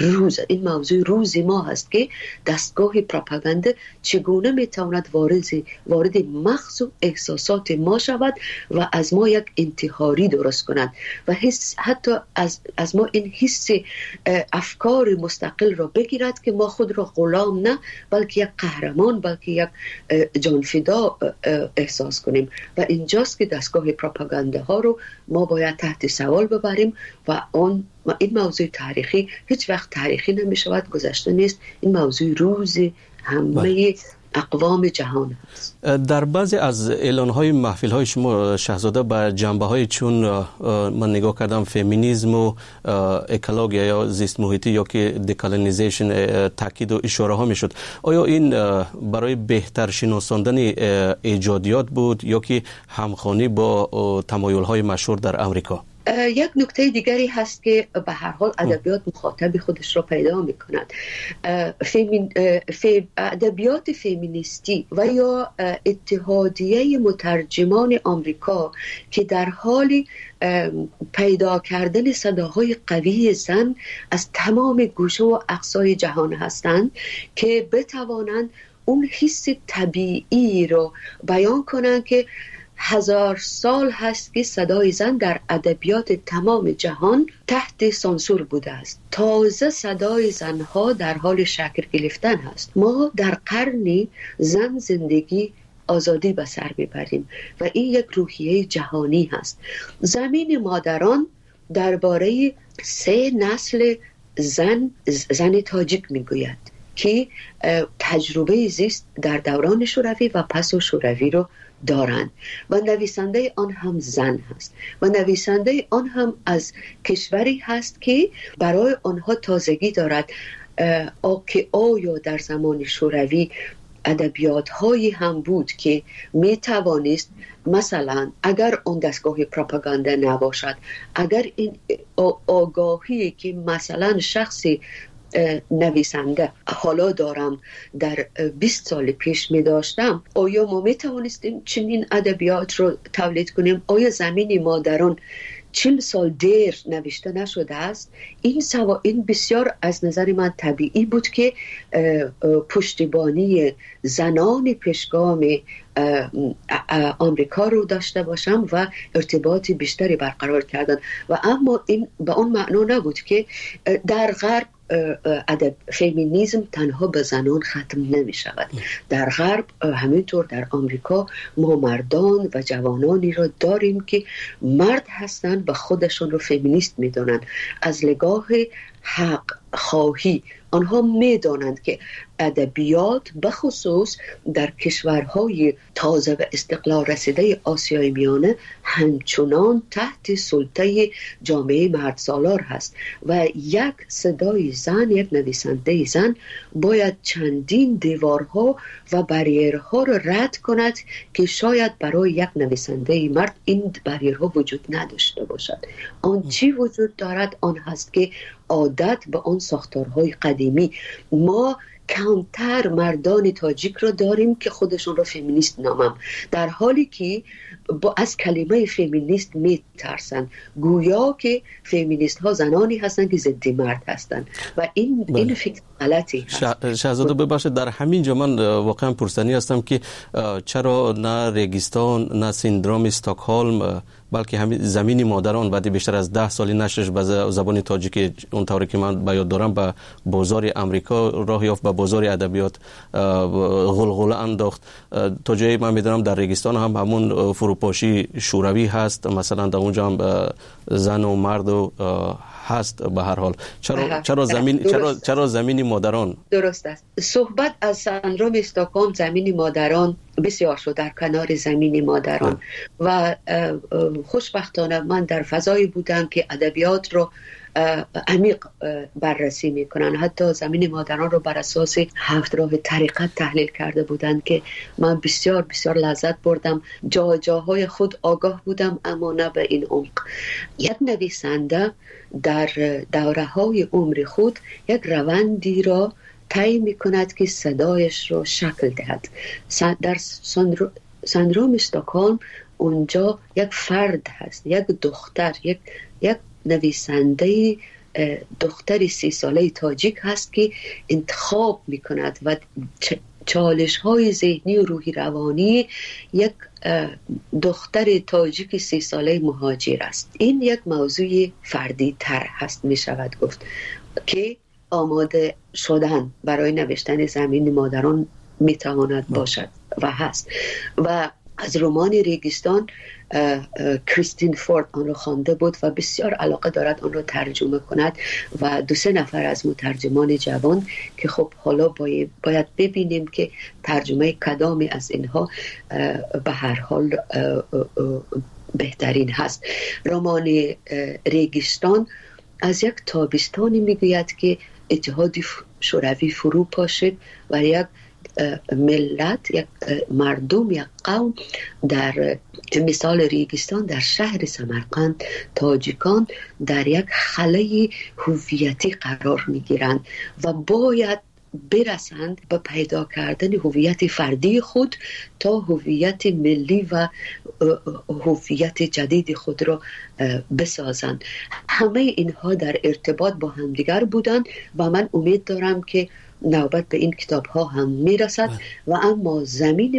روز ما هست که دستگاه پروپاگاندا چگونه میتواند وارد مغز و احساسات ما شود و از ما یک انتحاری درست کند و حتی از ما این حس افکار مستقل را بگیرد که ما خود را غلام نه بلکه یک قهرمان، بلکه یک جانفدا احساس کنیم. و اینجاست که دستگاه پروپاگاندا ها رو ما باید تحت سوال ببریم و این موضوع تاریخی هیچ وقت تاریخی نمی شود، گذشته نیست. این موضوع روز همه اقوام جهان هست. در بعضی از اعلان‌های محفل‌های شما شاهزاده به جنبه‌های چون من نگاه کردم فمینیسم و اکولوژی یا زیست محیطی یا که دکالونیزیشن تاکید و اشاره ها میشد. آیا این برای بهتر شناساندن ایجادیات بود یا که همخوانی با تمایل‌های مشهور در آمریکا؟ یک نکته دیگری هست که به هر حال ادبیات مخاطب خودش را پیدا می کند. ادبیات فمینیستی و یا اتحادیه مترجمان آمریکا که در حال پیدا کردن صداهای قوی زن از تمام گوشه و اقصای جهان هستند که بتوانند اون حس طبیعی رو بیان کنند که 1000 سال هست که صدای زن در ادبیات تمام جهان تحت سانسور بوده است. تازه صدای زنها در حال شکل گرفتن هست. ما در قرنی زن زندگی آزادی به سر میبریم و این یک روحیه جهانی هست. زمین مادران درباره 3 نسل زن تاجیک میگوید که تجربه زیست در دوران شوروی و پس و شوروی رو دارند و نویسنده آن هم زن هست و نویسنده آن هم از کشوری هست که برای آنها تازگی دارد. که آیا در زمان شوروی ادبیات هایی هم بود که می توانست مثلا اگر اون دستگاه پروپاگاندا نباشد، اگر این آگاهی که مثلا شخصی نویسنده حالا دارم در 20 سال پیش می داشتم، آیا ما می توانستیم چنین ادبیات رو تولید کنیم؟ آیا زمین مادران 40 سال دیر نوشته نشده است؟ این بسیار از نظر من طبیعی بود که پشتیبانی زنان پیشگام آمریکا رو داشته باشم و ارتباط بیشتری برقرار کردن. و اما این به اون معنا نبود که در غرب فمینیسم تنها به زنان ختم نمی شود. در غرب همینطور در آمریکا ما مردان و جوانانی را داریم که مرد هستند و خودشون رو فمینیست می دانند. از نگاه حق خواهی آنها می دانند که ادبیات بخصوص در کشورهای تازه و استقلال رسیده آسیای میانه همچنان تحت سلطه جامعه مرد سالار هست و یک صدای زن، یک نویسنده زن باید چندین دیوارها و بریرها را رد کند که شاید برای یک نویسنده مرد این بریرها وجود نداشته باشد. آن چی وجود دارد؟ آن هست که عادت به آن ساختارهای قدیمی. ما کمتر مردان تاجیک رو داریم که خودشون رو فمینیست نامم، در حالی که از کلمه فمینیست میترسن، گویا که فمینیست ها زنانی هستن که ضد مرد هستن و این فکر غلطی هست. شهزاده ببخشید، در همین جا من واقعا پرسنی هستم که چرا نه ریگستان نه سندروم استکهلم بلکه همین زمین مادران بعد بیشتر از 10 سال نشرش به زبان تاجیکی اونطوری که من به یاد دارم به بازار امریکا راه یافت، به بازار ادبیات غلغله انداخت. تا جایی من میدونم در ریگستان هم همون فروپاشی شوروی هست، مثلا در اونجا هم زن و مرد و هست. به هر حال چرا زمین مادران؟ درست است. صحبت از سندروم استکهلم زمین مادران بسیار شد در کنار زمین مادران و خوشبختانه من در فضایی بودم که ادبیات رو عمیق بررسی میکنن. حتی زمین مادران رو بر اساس 7 راه طریقت تحلیل کرده بودند که من بسیار بسیار لذت بردم. جاهای خود آگاه بودم اما نه به این عمق. یک نویسنده در دوره‌های عمر خود یک روندی را طی میکند که صدایش رو شکل دهد. در سندروم استکهلم اونجا یک فرد هست، یک دختر، یک نویسنده دختری 30 ساله تاجیک هست که انتخاب میکند و چالش های ذهنی و روحی روانی یک دختر تاجیک 30 ساله مهاجر است. این یک موضوع فردی تر هست می شود گفت که آماده شدن برای نوشتن زمین مادران می تواند باشد و هست. و از رمان ریگستان کریستین فورد آن را خوانده بود و بسیار علاقه دارد آن را ترجمه کند و 2-3 نفر از مترجمان جوان که خب حالا باید ببینیم که ترجمه کدام از اینها به هر حال بهترین هست. رمان ریگستان از یک تابستانی میگوید که اتحاد شوروی فرو پاشد و یک ملت، یک مردم، یک قوم، در مثال ریگستان در شهر سمرقند تاجیکان در یک خلأ هویتی قرار میگیرند و باید برسند به پیدا کردن هویت فردی خود تا هویت ملی و هویت جدید خود را بسازند. همه اینها در ارتباط با همدیگر بودند و من امید دارم که نوبت به این کتاب ها هم میرسد و اما زمین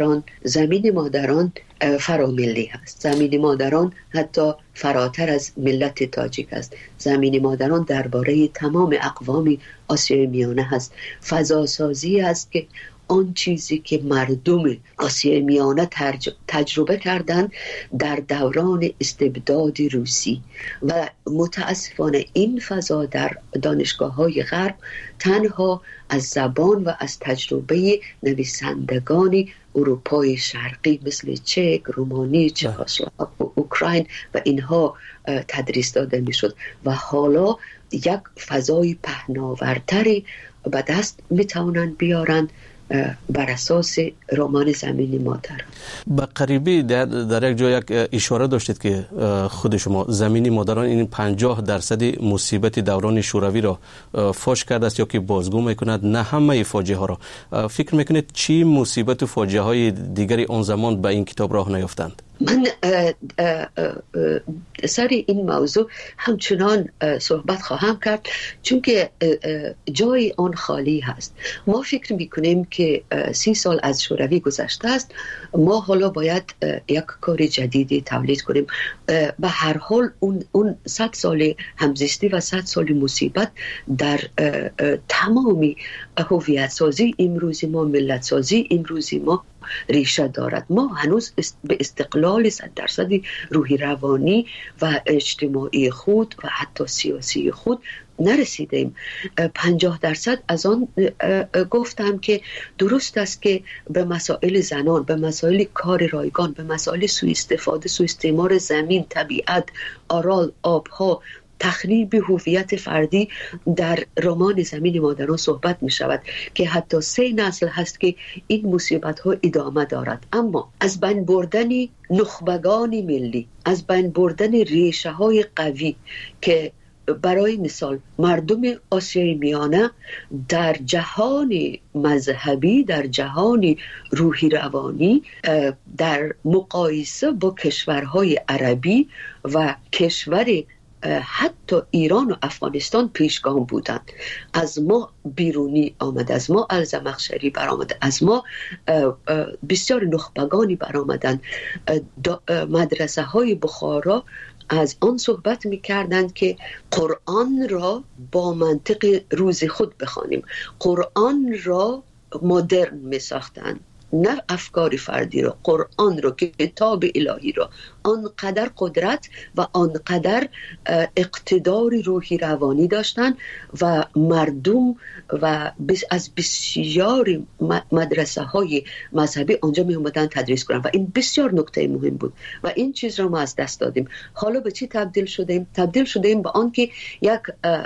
مادران فراملی هست. زمین مادران حتی فراتر از ملت تاجیک است. زمین مادران درباره تمام اقوام آسیای میانه هست. فضاسازی است که آن چیزی که مردم آسیای میانه تجربه کردند در دوران استبداد روسی و متاسفانه این فضا در دانشگاه‌های غرب تنها از زبان و از تجربه نویسندگان اروپای شرقی مثل چک، رومانی، چکسلواک، اوکراین و اینها تدریس داده میشد و حالا یک فضای پهناورتری به دست میتوانند بیارند بر اساس رمان زمین مادر. به قریبی در یک جای یک اشاره داشتید که خود شما زمین مادران این 50% مصیبت دوران شوروی را فاش کرده است یا که بازگو میکند، نه همه فاجعه ها را. فکر میکنید چی مصیبت و فاجعه های دیگری آن زمان به این کتاب راه نیافتند؟ من سر این موضوع همچنان صحبت خواهم کرد چون که جای آن خالی هست. ما فکر میکنیم که 30 سال از شوروی گذشته است، ما حالا باید یک کار جدیدی تولید کنیم. به هر حال اون 100 سال همزیستی و 100 سال مصیبت در تمامی هویت سازی امروزی ما، ملت سازی امروزی ما ریشه دارد. ما هنوز به استقلال 100% روحی روانی و اجتماعی خود و حتی سیاسی خود نرسیدیم. 50% از آن گفتم که درست است که به مسائل زنان، به مسائل کار رایگان، به مسائل سوء استعمار زمین، طبیعت، آرال، آبها، تخریب هویت فردی در رمان زمین مادران صحبت می شود که حتی 3 نسل هست که این مصیبت ها ادامه دارد. اما از بین بردن نخبگان ملی، از بین بردن ریشه های قوی که برای مثال مردم آسیای میانه در جهان مذهبی، در جهان روحی روانی، در مقایسه با کشورهای عربی و کشور حتی ایران و افغانستان پیشگام بودند. از ما بیرونی آمد، از ما الزمخشری برآمد، از ما بسیار نخبگانی برآمدند. مدرسه های بخارا از آن صحبت می‌کردند که قرآن را با منطق روز خود بخوانیم. قرآن را مدرن می‌ساختند، نه افکار فردی را. قرآن را که کتاب الهی را آنقدر قدرت و آنقدر اقتدار روحی روانی داشتن و مردم و از بسیار مدرسه های مذهبی آنجا می اومدن تدریس کنن و این بسیار نکته مهم بود و این چیز را ما از دست دادیم. حالا به چی تبدیل شدیم؟ تبدیل شدیم به آن که یک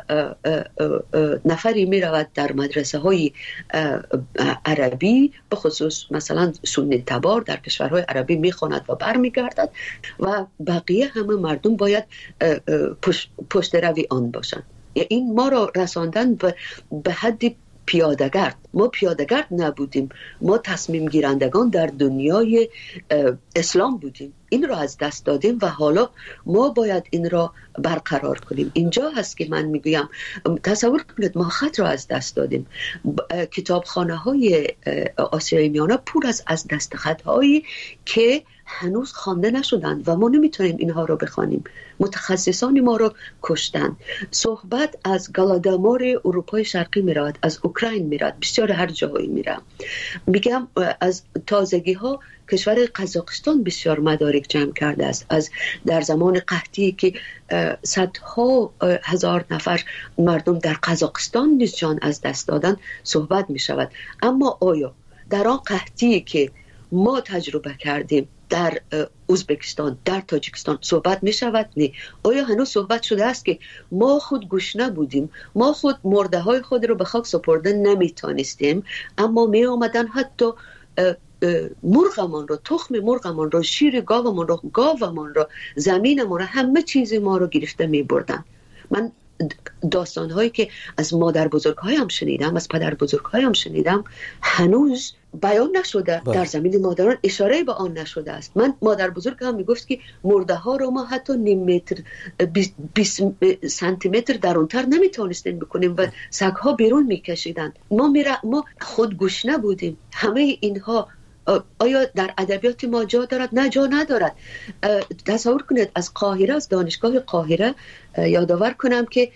نفری می رود در مدرسه های عربی، به خصوص مثلا سنی تبار در کشورهای عربی می خواند و برمی گردد و بقیه همه مردم باید پشت روی آن باشند. این ما را رساندن به حد پیاده‌گرد. ما پیاده‌گرد نبودیم، ما تصمیم گیرندگان در دنیای اسلام بودیم. این را از دست دادیم و حالا ما باید این را برقرار کنیم. اینجا هست که من میگویم تصور کنید ما خط را از دست دادیم. کتابخانه های آسیای میانه پر از دست خط هایی که هنوز خوانده نشدند و ما نمیتونیم اینها را بخوانیم. متخصصان ما را کشتند. صحبت از گلادامار اروپای شرقی میرود، از اوکراین میرود، بسیار هر جایی میرم. میگم از تازگی ها کشور قزاقستان بسیار مدارک جمع کرده است. از در زمان قحطی که صدها هزار نفر مردم در قزاقستان نیز جان از دست دادن صحبت می شود. اما آیا در آن قحطی که ما تجربه کردیم در ازبکستان، در تاجیکستان صحبت می شود؟ نه. آیا هنوز صحبت شده است که ما خود گشنه بودیم، ما خود مرده های خود رو به خاک سپردن نمی تانستیم، اما می آمدن حتی مرغمان رو، تخم مرغمان رو، شیر گاومان رو، زمینمان رو، همه چیز ما رو گرفته می بردن. من داستان هایی که از مادر بزرگ هایم شنیدم، از پدر بزرگ هایم شنیدم، هنوز بیان نشده. در زمین مادران اشاره به آن نشده است. من مادر بزرگ هم میگفت که مرده ها رو ما حتی نیم متر 20 سانتی متر درونتر نمیتونستیم بکنیم و سگ ها بیرون میکشیدن. ما خود گشنه بودیم. همه اینها آیا در ادبیات ما جا دارد؟ نه، جا ندارد. تصور کنید از قاهره، از دانشگاه قاهره یادآور کنم که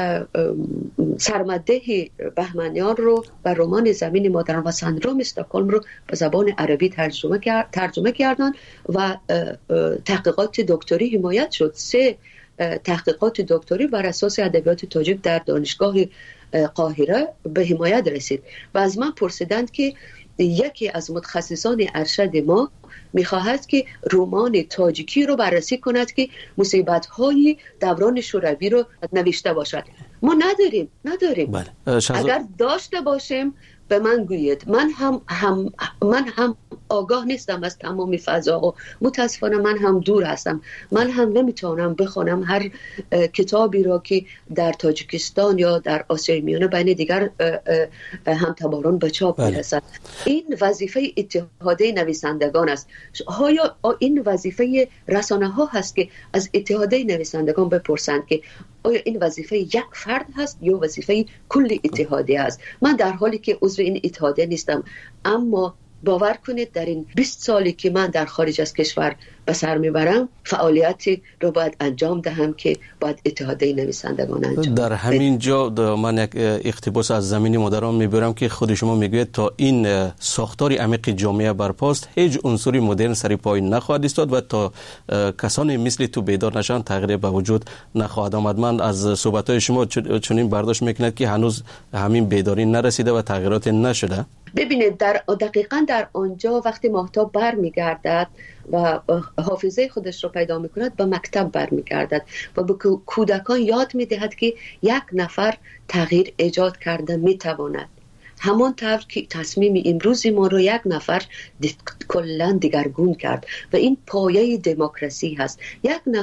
سرمده بهمنیان رو و رمان زمین مادران و سندروم استکهلم رو به زبان عربی ترجمه کردن و تحقیقات دکتری حمایت شد. 3 تحقیقات دکتری بر اساس ادبیات تاجیک در دانشگاه قاهره به حمایت رسید و از من پرسیدند که یکی از متخصصان ارشد ما می‌خواهد که رمان تاجیکی رو بررسی کند که مصیبت‌های دوران شوروی رو نوشته باشد. ما نداریم. بله. اگر داشته باشیم به من گویید. من هم آگاه نیستم از تمام فضاها. متاسفانه من هم دور هستم. من هم نمیتونم بخونم هر کتابی را که در تاجیکستان یا در آسیای میانه بین دیگر همتباران به چاپ میرسد. این وظیفه اتحادیه نویسندگان است. آیا این وظیفه رسانه ها هست که از اتحادیه نویسندگان بپرسند که آیا این وظیفه یک فرد هست یا وظیفه کل اتحادیه است؟ من در حالی که عضو این اتحادیه نیستم، اما باور کنید در این 20 سالی که من در خارج از کشور به سر میبرم فعالیتی رو باید انجام دهم که باید اتحادیه نویسندگان انجام در همین جا من یک اقتباس از زمین مادران میبرم که خود شما میگوید تا این ساختار عمیق جامعه برپاست هیچ عنصری مدرن سری پای نخواهد ایستاد و تا کسانی مثل تو بیدار نشن تغییر به وجود نخواهد آمد. من از صحبت‌های شما چنین برداشت میکنم که هنوز همین بیداری نرسیده و تغییرات نشده. ببینید دقیقاً در آنجا وقتی ماهتاب برمیگردد و حافظه خودش رو پیدا میکند به مکتب برمیگردد و به کودکان یاد میدهد که یک نفر تغییر ایجاد کرده میتواند. همانطور که تصمیم امروزی ما رو یک نفر کلاً دیگرگون کرد و این پایه دموکراسی هست. یک نفر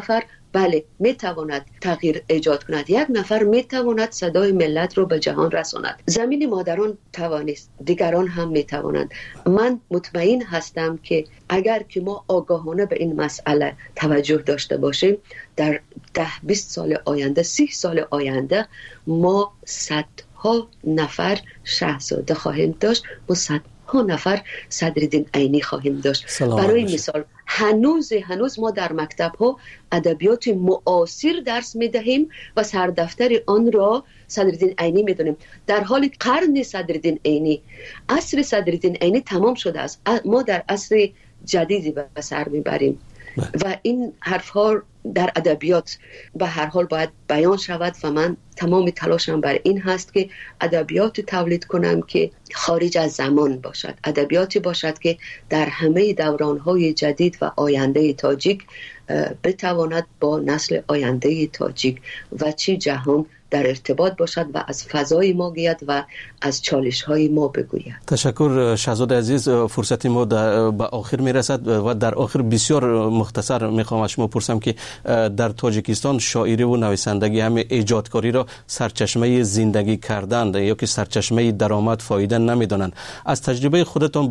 بله میتواند تغییر ایجاد کند. یک نفر میتواند صدای ملت رو به جهان رساند. زمین مادران توانست، دیگران هم میتوانند. من مطمئن هستم که اگر که ما آگاهانه به این مسئله توجه داشته باشیم، در 10-20 سال آینده، 30 سال آینده ما صدها نفر شاهزاده خواهیم داشت و صدها نفر صدرالدین عینی خواهیم داشت. برای مثال هنوز ما در مکتب ها ادبیات معاصر درس میدهیم و سردفتر آن را صدرالدین عینی میدونیم، در حال قرن صدرالدین عینی، عصر صدرالدین عینی تمام شده است. ما در عصر جدیدی به سر میبریم و این حرف ها در ادبیات به هر حال باید بیان شود و من تمام تلاشم بر این هست که ادبیات تولید کنم که خارج از زمان باشد، ادبیاتی باشد که در همه دوران‌های جدید و آینده تاجیک بتواند با نسل آینده تاجیک و چی جهان در ارتباط باشد و از فضای ما گوید و از چالش‌های ما بگوید. تشکر شاهزاده عزیز. فرصت ما به آخر میرسد و در آخر بسیار مختصر میخوام از شما پرسم که در تاجیکستان شاعری و نویسندگی همه ایجادکاری را سرچشمه زندگی کردند یا که سرچشمه درآمد فایده نمیدانند. از تجربه خودتان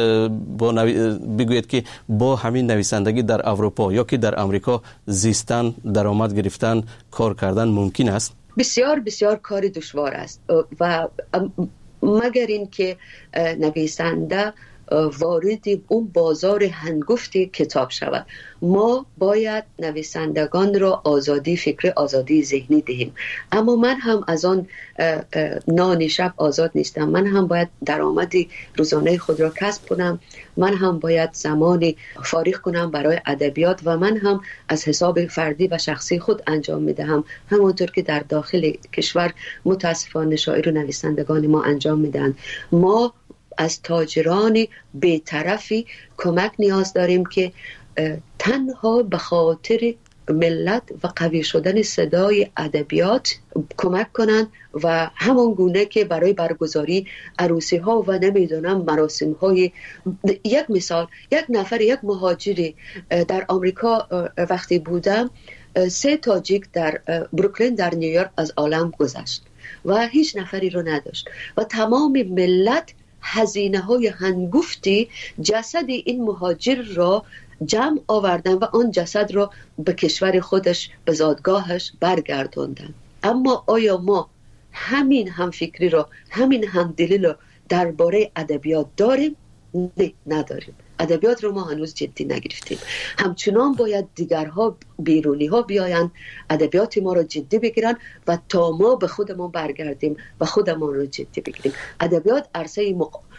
بگویید که با همین نویسندگی در اروپا یا که در امریکا زیستن، درآمد گرفتن، کار کردن ممکن است؟ بسیار بسیار کار دشوار است و مگر این که نویسنده وارد اون بازار هنگفتی کتاب شود. ما باید نویسندگان را آزادی فکر، آزادی ذهنی دهیم، اما من هم از آن نان شب آزاد نیستم. من هم باید درآمدی روزانه خود را کسب کنم، من هم باید زمانی فارغ کنم برای ادبیات و من هم از حساب فردی و شخصی خود انجام میدهم، همونطور که در داخل کشور متاسفانه شاعر و نویسندگان ما انجام میدن. ما از تاجران بی‌طرفی کمک نیاز داریم که تنها به خاطر ملت و قوی شدن صدای ادبیات کمک کنند و همان گونه که برای برگزاری عروسی ها و نمیدونم مراسم های، یک مثال، یک نفر، یک مهاجری در آمریکا وقتی بودم، 3 تاجیک در بروکلین در نیویورک از عالم گذشت و هیچ نفری رو نداشت و تمام ملت هزینه های هنگفتی جسد این مهاجر را جمع آوردن و آن جسد را به کشور خودش، به زادگاهش برگرداندن. اما آیا ما همین همفکری را، همین همدلی را درباره ادبیات داریم؟ نه، نداریم. ادبیات رو ما هنوز جدی نگرفتیم. همچنان باید دیگرها، بیرونی ها بیاین ادبیات ما رو جدی بگیرن و تا ما به خودمون برگردیم و خودمون رو جدی بگیریم. ادبیات عرصه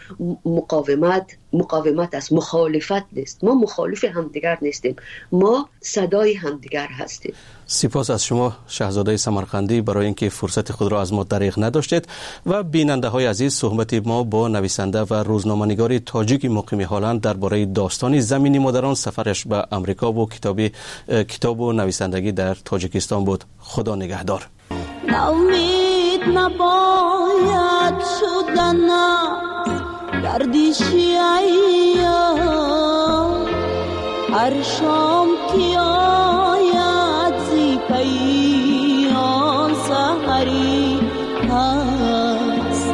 مقاومت است، مخالفت نیست. ما مخالف همدیگر نیستیم، ما صدای همدیگر هستیم. سپاس از شما شاهزاده سمرقندی برای اینکه فرصت خود را از ما دریغ نداشتید. و بیننده های عزیز، صحبت ما با نویسنده و روزنامه‌نگار تاجیک مقیم هلند درباره داستان زمین مادران، سفرش به امریکا و کتاب و نویسندگی در تاجیکستان بود. خدا نگهدار. امید نباید شدن گردشی ایام، هر شام که آید زی پیام سحری هست.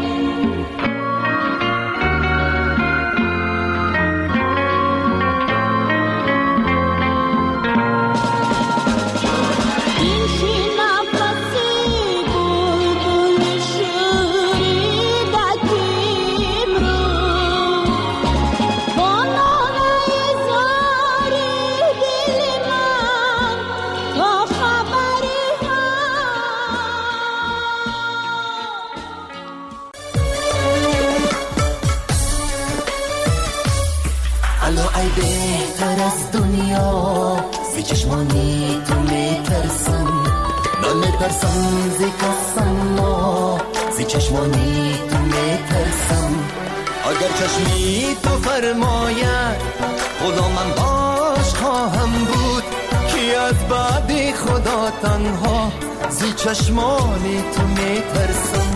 بهتر از دنیا زی چشمانی تو میترسم، نمیترسم زی کسم، زی چشمانی تو میترسم. اگر چشمی تو فرماید خدا من باش خواهم بود، کی از بعد خدا تنها زی چشمانی تو میترسم.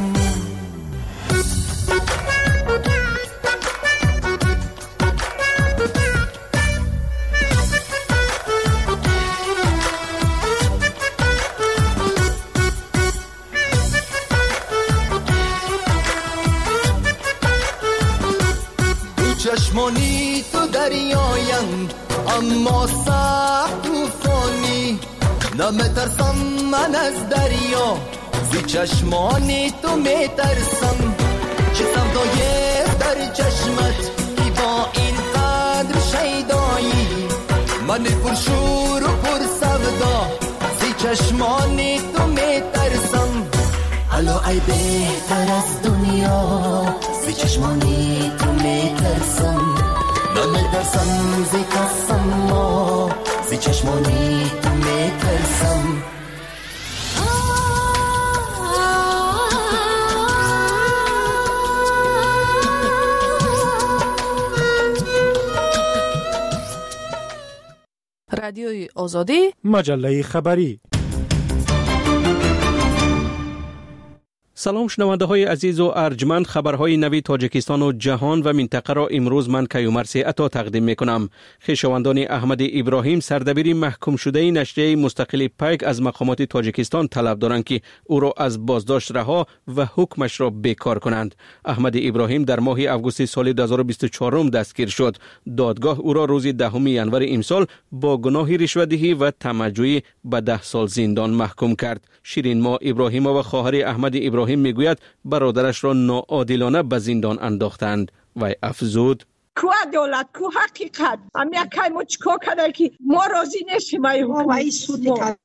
اما سخت توفانی نمیترسم من از دریا زی چشمانی تو میترسم چه سودای در چشمت که با این قدر شیدایی من پرشور و پر سودا زی چشمانی تو میترسم الو ای بهتر از دنیا زی چشمانی تو میترسم نمیترسم زی کسم ما زی چشمانی تو میترسم رادیوی آزادی مجله خبری. سلام شنونده های عزیز و ارجمند، خبرهای نوی تاجیکستان و جهان و منطقه را امروز من کیومرث عطا تقدیم می کنم. خویشاوندان احمد ابراهیم سردبیر محکوم شده نشریه مستقل پیک از مقامات تاجیکستان طلب دارند که او را از بازداشت رها و حکمش را بیکار کنند. احمد ابراهیم در ماه اوگوست سال 2024 دستگیر شد. دادگاه او را روز 10 ینور امسال با گناه رشوه‌دهی و طمع‌جویی به 10 سال زندان محکوم کرد. شیرین ما ابراهیم و خواهر احمد ابراهیم میگوید برادرش را ناعادلانه به زندان انداختند و افزود کو عدالت کو حقیقت امی اکای ما چکا کده که ما راضی نیستیم ای حکومت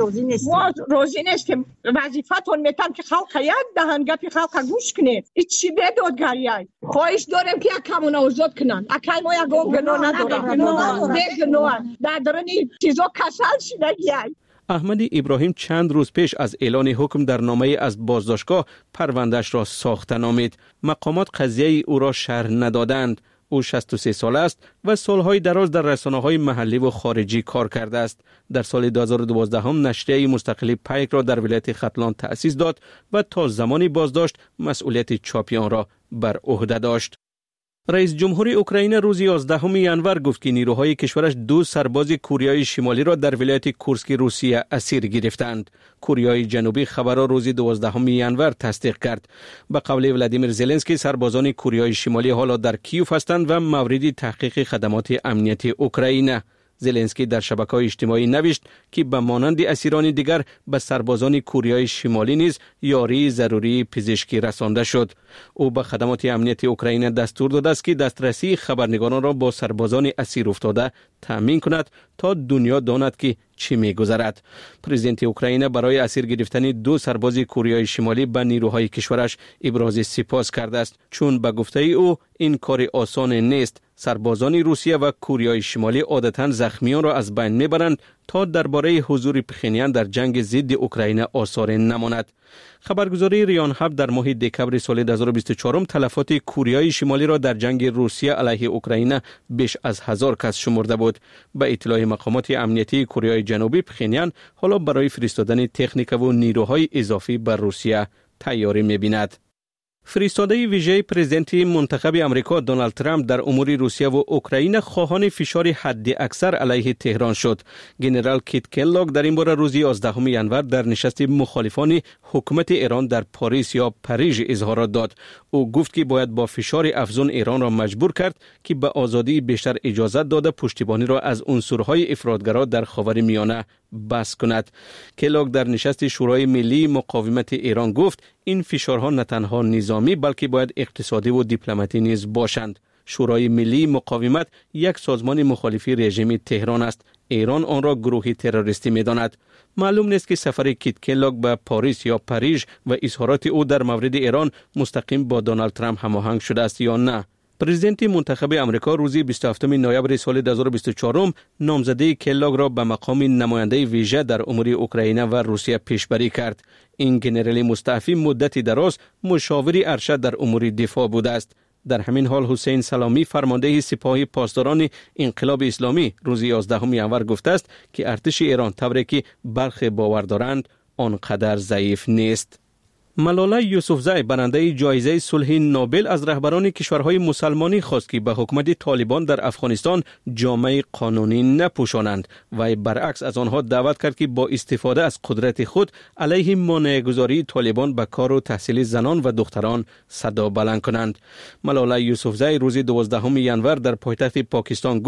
ما راضی نیستیم وظیفتون میتن که خلق یک دهن گپی خلق گوش کنه ایچی به دادگری خواهش داریم که اکامون آزاد کنن اکای ما یک گناه ندارم گناه در درنی چیزا کسل شدگی احمد ابراهیم چند روز پیش از اعلان حکم در نامه از بازداشتگاه پروندهش را ساخته نامید. مقامات قضیه او را شرح ندادند. او 63 ساله است و سالهای دراز در رسانه‌های محلی و خارجی کار کرده است. در سال 2012 هم نشریه مستقل پیک را در ولایت ختلان تأسیس داد و تا زمانی بازداشت مسئولیت چاپی آن را بر عهده داشت. رئیس جمهور اوکراین روز 11 ینور گفت که نیروهای کشورش 2 سرباز کوریای شمالی را در ولایت کورسک روسیه اسیر گرفتند. کوریای جنوبی خبر را روز 12 ینور تصدیق کرد. به قول ولادیمیر زلنسکی سربازان کوریای شمالی حالا در کیوف هستند و مورد تحقیق خدمات امنیتی اوکراین. زلنسکی در شبکه‌های اجتماعی نوشت که به مانند اسیران دیگر به سربازان کوریای شمالی نیز یاری ضروری پزشکی رسانده شد. او به خدمات امنیتی اوکراین دستور داده است که دسترسی خبرنگاران را با سربازان اسیر افتاده تامین کند تا دنیا داند که چی می‌گذرد. پرزیدنت اوکراین برای اسیر گرفتن 2 سرباز کوریای شمالی به نیروهای کشورش ابراز سپاس کرده است، چون به گفته او این کار آسان نیست. سربازان روسیه و کوریای شمالی عادتاً زخمیان را از بین میبرند تا درباره حضور پخینیان در جنگ ضد اوکراین آثار نماند. خبرگزاری ریانهب در ماه دکمبر سال 2024 تلفات کوریای شمالی را در جنگ روسیه علیه اوکراین بیش از 1000 کس شمرده بود. به اطلاع مقامات امنیتی کوریای جنوبی، پخینیان حالا برای فرستادن تکنیک و نیروهای اضافی بر روسیه تیاری می‌بیند. فرستاده ویژه پرزیدنت منتخب امریکا دونالد ترامپ در امور روسیه و اوکراین خواهان فشار حد اکثر علیه تهران شد. گنرال کیت کلاگ در این باره روز 11 ینور در نشست مخالفان حکومت ایران در پاریس یا پاریژ اظهارات داد. او گفت که باید با فشار افزون ایران را مجبور کرد که به آزادی بیشتر اجازت داده پشتیبانی را از عنصرهای افراطگرا در خاورمیانه بس کند. کلاگ در نشست شورای ملی مقاومت ایران گفت این فشارها نه تنها نظامی بلکه باید اقتصادی و دیپلماتی نیز باشند. شورای ملی مقاومت یک سازمان مخالفی رژیم تهران است. ایران آن را گروهی تروریستی می‌داند. معلوم نیست که سفر کیت کلاگ به پاریس یا پاریژ و اظهارات او در مورد ایران مستقیم با دونالد ترامپ هماهنگ شده است یا نه. پرزیدنت منتخب امریکا روز 27 نوامبر سال 2024 نامزدی کلاگ را به مقام نماینده ویژه در امور اوکراین و روسیه پیشبری کرد. این گنرال مستعفی مدتی دراز مشاور ارشد در امور دفاع بوده است. در همین حال حسین سلامی فرمانده سپاه پاسداران انقلاب اسلامی روز 11 ینور گفته است که ارتش ایران طوری که برخی باور دارند آنقدر ضعیف نیست. ملاله یوسفزی برنده جایزه صلح نوبل از رهبران کشورهای مسلمانی خواست که به حکومت طالبان در افغانستان جامه قانونی نپوشانند و برعکس از آنها دعوت کرد که با استفاده از قدرت خود علیه مانع‌گذاری طالبان به کار و تحصیل زنان و دختران صدا بلند کنند. ملاله یوسفزی روز 12 ینور در پایتخت پاکستان گفت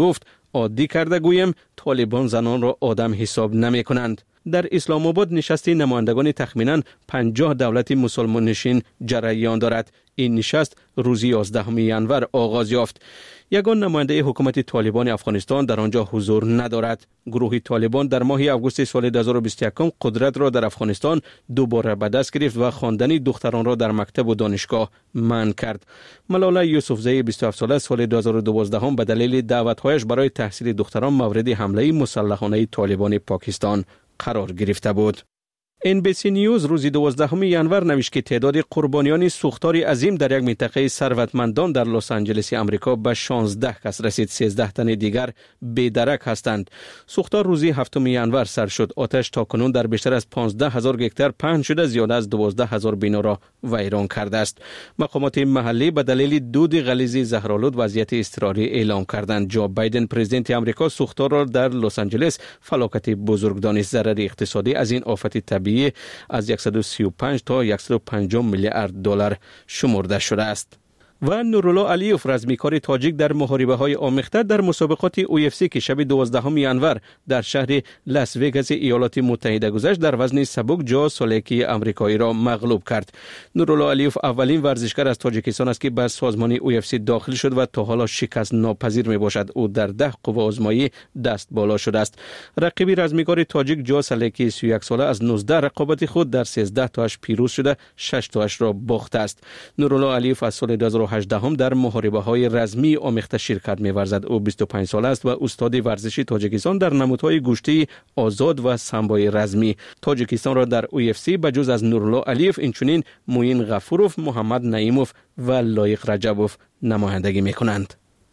عادی کرده گویم طالبان زنان را آدم حساب نمی کنند. در اسلام آباد نشست نمایندگان تخمیناً 50 دولت مسلمان نشین جریان دارد. این نشست روز 11 ژانویه آغاز یافت. یگان نماینده حکومت طالبان افغانستان در آنجا حضور ندارد. گروه طالبان در ماه آگوست سال 2021 قدرت را در افغانستان دوباره به دست گرفت و خواندن دختران را در مکتب و دانشگاه منع کرد. ملاله یوسفزئی 27 ساله سال 2012 به دلیل دعوت‌هایش برای تحصیل دختران مورد حمله مسلحانه طالبان پاکستان قرار گرفته بود. NBC نیوز روز 12 ژانویه نوشت که تعداد قربانیان سوختار عظیم در یک منطقه ثروتمندان در لس آنجلس آمریکا به 16 کس رسید. 13 تن دیگر بی‌درک هستند. سوختار روز 7 ژانویه سر شد. آتش تاکنون در بیشتر از 15,000 هکتار پهن شده زیاده از 12,000 بنا را ویران کرده است. مقامات محلی به دلیل دود غلیظ زهرآلود وضعیت اضطراری اعلام کردند. جو بایدن پرزیدنت آمریکا سوختار را در لس آنجلس فلاکت بزرگ دانست. ضرر اقتصادی از این آفت طبیعی از 135 تا 150 میلیارد دلار شمرده شده است. و نورالله علیوف رزمیکار تاجیک در محاربه‌های آمیخته در مسابقات UFC که شب 12 ژانویه در شهر لاس وگاس ایالات متحده گذشت در وزن سبک جو سولکی آمریکایی را مغلوب کرد. نورالله علیوف اولین ورزشکار از تاجیکستان است که به سازمان UFC داخل شد و تا حالا شکست ناپذیر میباشد. او در 10 قوه آزمایی دست بالا شده است. رقیب رزمیکار تاجیک جو سولکی 31 ساله از 19 رقابت خود در 13 تاش پیروز شده 6 تاش را باخته است. نورالله علیوف از سال 2018 در محاربه‌های رزمی آمیخته شرکت می‌ورزد. او 25 ساله است و استاد ورزشی تاجیکستان در نمودهای گشتی آزاد و سامبای رزمی. تاجیکستان را در UFC به جز از نورالله علیوف اینچنین موین غفوروف، محمد نعیموف و لایق رجبوف نمایندگی می‌کنند.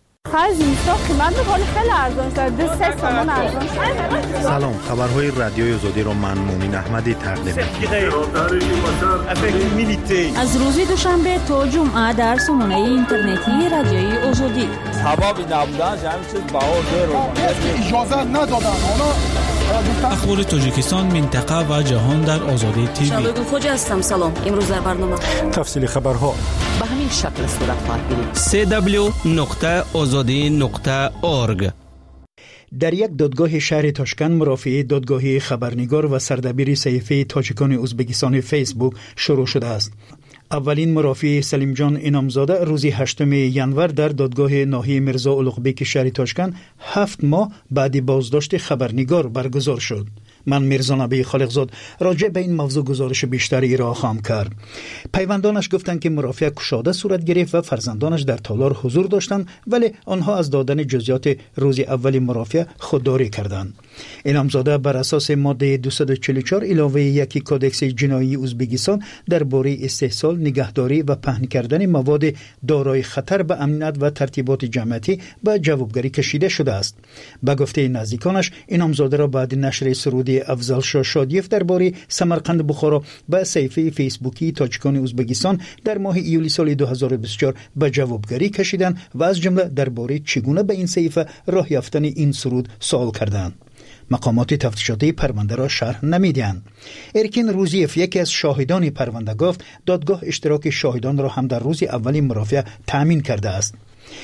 سلام، خبرهای رادیوی آزادی را من مومین احمدی تقدیم می‌کنم. از روز دوشنبه تا جمعه در سامانه اینترنتی رادیوی آزادی. سبب نبودن همین چیز اجازه ندادن. اخبار تاجیکستان، منطقه و جهان در آزادی تیوی. شالوگو خوجا هستم. سلام. امروز در برنامه تفصیل خبرها به همین شکل صورت خواهد گرفت. www.azadi.org. در یک دادگاه شهر تاشکند مرافعه دادگاه خبرنگار و سردبیر صحیفه تاجیکان ازبکستان فیسبوک شروع شده است. اولین مرافع سلیم جان انامزاده روز 8 ژانویه در دادگاه ناحیه میرزا اولوغبک شهر تاشکند 7 ماه بعد بازداشت خبرنگار برگزار شد. من میرزا نبی خالقزاد راجع به این موضوع گزارش بیشتری ارائه خواهم کرد. پیوندانش گفتند که مرافعه کشاده صورت گرفت و فرزندانش در تالار حضور داشتند، ولی آنها از دادن جزئیات روز اول مرافعه خودداری کردند. انامزاده بر اساس ماده 244 علاوه 1 کودکس جنایی ازبکستان درباره استحصال، نگهداری و پهن کردن مواد دارای خطر به امنیت و ترتیبات جمعیتی به جوابگری کشیده شده است. به گفته نزدیکانش انامزاده را بعد نشر سرودی افضل شاه شادیف درباره سمرقند بخارا به صفحه فیسبوکی تاجیکان ازبکستان در ماه ایولی سال 2024 به جوابگری کشیدند و از جمله درباره چگونه به این صفحه راه یافتن این سرود سوال کردند. مقامات تفتیشاتی پرونده را شرح نمیدهند. ارکین روزیف یکی از شاهدان پرونده گفت دادگاه اشتراک شاهدان را هم در روز اولی مرافعه تأمین کرده است.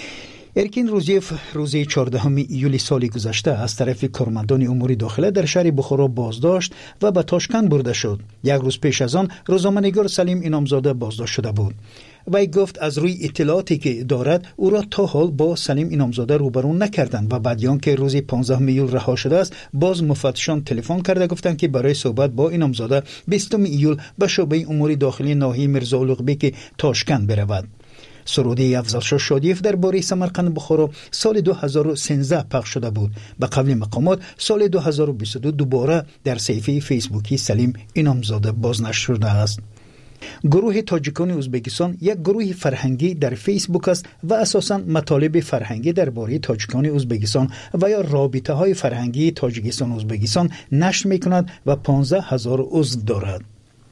ارکین روزیف روز 14 ایولی سال گذشته از طرف کارمندان امور داخله در شهر بخارا بازداشت و به تاشکند برده شد. یک روز پیش از آن روزنامه‌نگار سلیم انامزاده بازداشت شده بود. وی گفت از روی اطلاعاتی که دارد او را تا حال با سلیم انامزاده روبرو نکردند و بعد آن که روز 15 ایول رها شده است باز مفتشان تلفن کرده گفتند که برای صحبت با انامزاده 20 ایول به شعبه امور داخلی ناحیه میرزا اولوغبک تاشکند برود. سرودی افضل شاه شادیف درباره سمرقند بخارا سال 2013 پخش شده بود. به قول مقامات سال 2022 دوباره در صفحه فیسبوکی سلیم انامزاده بازنشر شده است. گروه تاجیکان ازبکستان یک گروه فرهنگی در فیسبوک است و اساساً مطالب فرهنگی درباره تاجیکان ازبکستان و یا رابطه های فرهنگی تاجیکستان ازبکستان نشر می‌کند و 15,000 عضو دارد.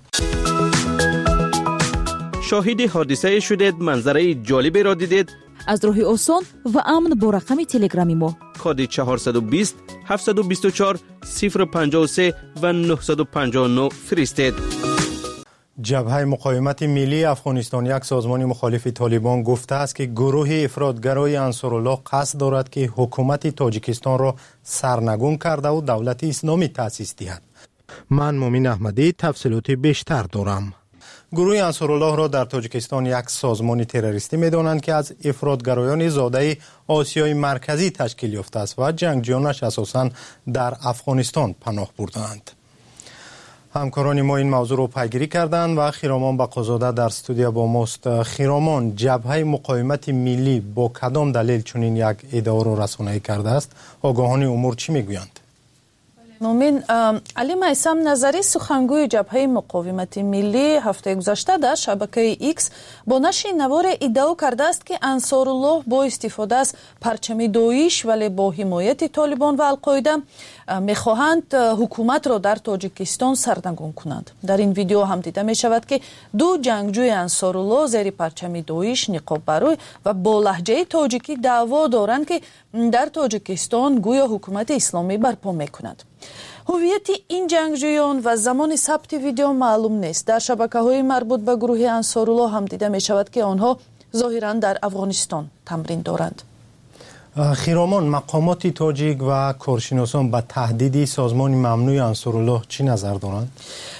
شاهد حادثه شدید، منظره جالبی را دیدید؟ از راه آسان و امن با رقم تلگرامی ما کد 420 724 053 و 959 فرستید. جبهه مقاومت ملی افغانستان یک سازمان مخالف طالبان گفته است که گروه افراطگرای انصارالله قصد دارد که حکومت تاجیکستان را سرنگون کرده و دولت اسلامی تأسیس دهد. من مومن احمدی تفصیلات بیشتر دارم. گروه انصارالله را در تاجیکستان یک سازمان تروریستی می‌دانند که از افراطگرایان زاده آسیای مرکزی تشکیل یافته است و جنگجویانش اساساً در افغانستان پناه بردند. همکاران ما این موضوع رو پیگیری کردند و خیرامان بقازاده در استودیو با ماست. خیرامان، جبهه مقاومت ملی با کدام دلیل چنین یک ادعا را رسانه‌ای کرده است؟ آگاهان امور چی میگویند؟ مومن، علی میثم نظری سخنگوی جبهه مقاومت ملی هفته گذشته در شبکه ایکس با نشر نوار ادعا کرده است که انصارالله با استفاده از پرچم داعش ولی با حمایت طالبان و القاعده میخواهند حکومت را در تاجیکستان سرنگون کنند. در این ویدیو هم دیده می شود که دو جنگجوی انصارالله زیر پرچم داعش نقاب بروی و با لهجه تاجیکی دعوا دارند که در تاجیکستان گویا حکومت اسلامی برپا میکنند. هویت این جنگجویان و زمان ثبت ویدیو معلوم نیست. در شبکه‌های مربوط به گروه انصارالله هم دیده می شود که آنها ظاهراً در افغانستان تمرین دارند. خیرامان، مقامات تاجیک و کارشناسان به تهدید سازمان ممنوع انصارالله چی نظر دارند؟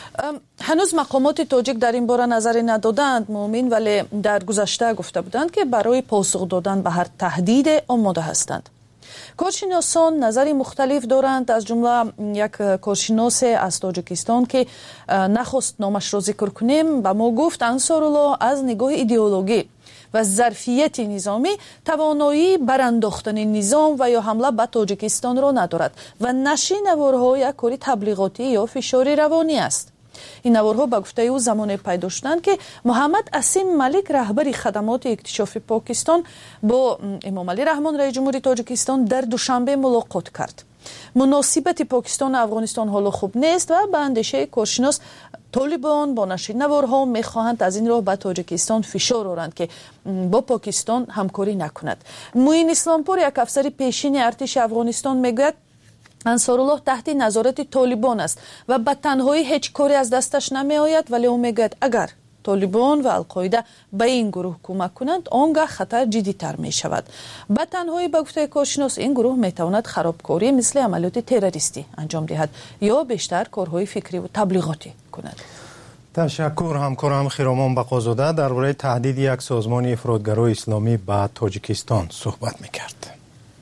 هنوز مقامات تاجیک در این باره نظری ندادند مومن، ولی در گذشته گفته بودند که برای پاسخ دادن به هر تهدید آماده هستند. کارشناسان نظری مختلف دارند، از جمله یک کارشناس از تاجیکستان که نخواست نامش را ذکر کنیم به ما گفت انصارالله از نگاه ایدئولوژی و ظرفیت نظامی توانایی برانداختن نظام و یا حمله به تاجیکستان را ندارد و نشر نوارها یک کاری تبلیغاتی یا فشاری روانی است. این نوارها به گفته او زمان پیدا شدند که محمد اسیم ملک رهبر خدمات اکتشافی پاکستان با امام علی رحمان رئیس جمهوری تاجیکستان در دوشنبه ملاقات کرد. مناسبت پاکستان و افغانستان حالا خوب نیست و به اندیشه کارشناس طالبان با نشر نوارها میخواهند از این راه به تاجیکستان فشار آورند که با پاکستان همکاری نکند. معین اسلامپور، یک افسر پیشین ارتش افغانستان، میگوید انصارالله تحت نظارت طالبان است و به تنهایی هیچ کاری از دستش نمی آید، ولی او میگوید اگر طالبان و القاعده به این گروه کمک کنند آنگاه خطر جدی تر می شود. به تنهایی به گفته کارشناس این گروه می تواند خرابکاری مثل عملیات تروریستی انجام دهد یا بیشتر کارهای فکری و تبلیغاتی کند. تشکر. همکارم خیرامان بقازاده درباره تهدید یک سازمان افراطگرای اسلامی به تاجیکستان صحبت می‌کرد.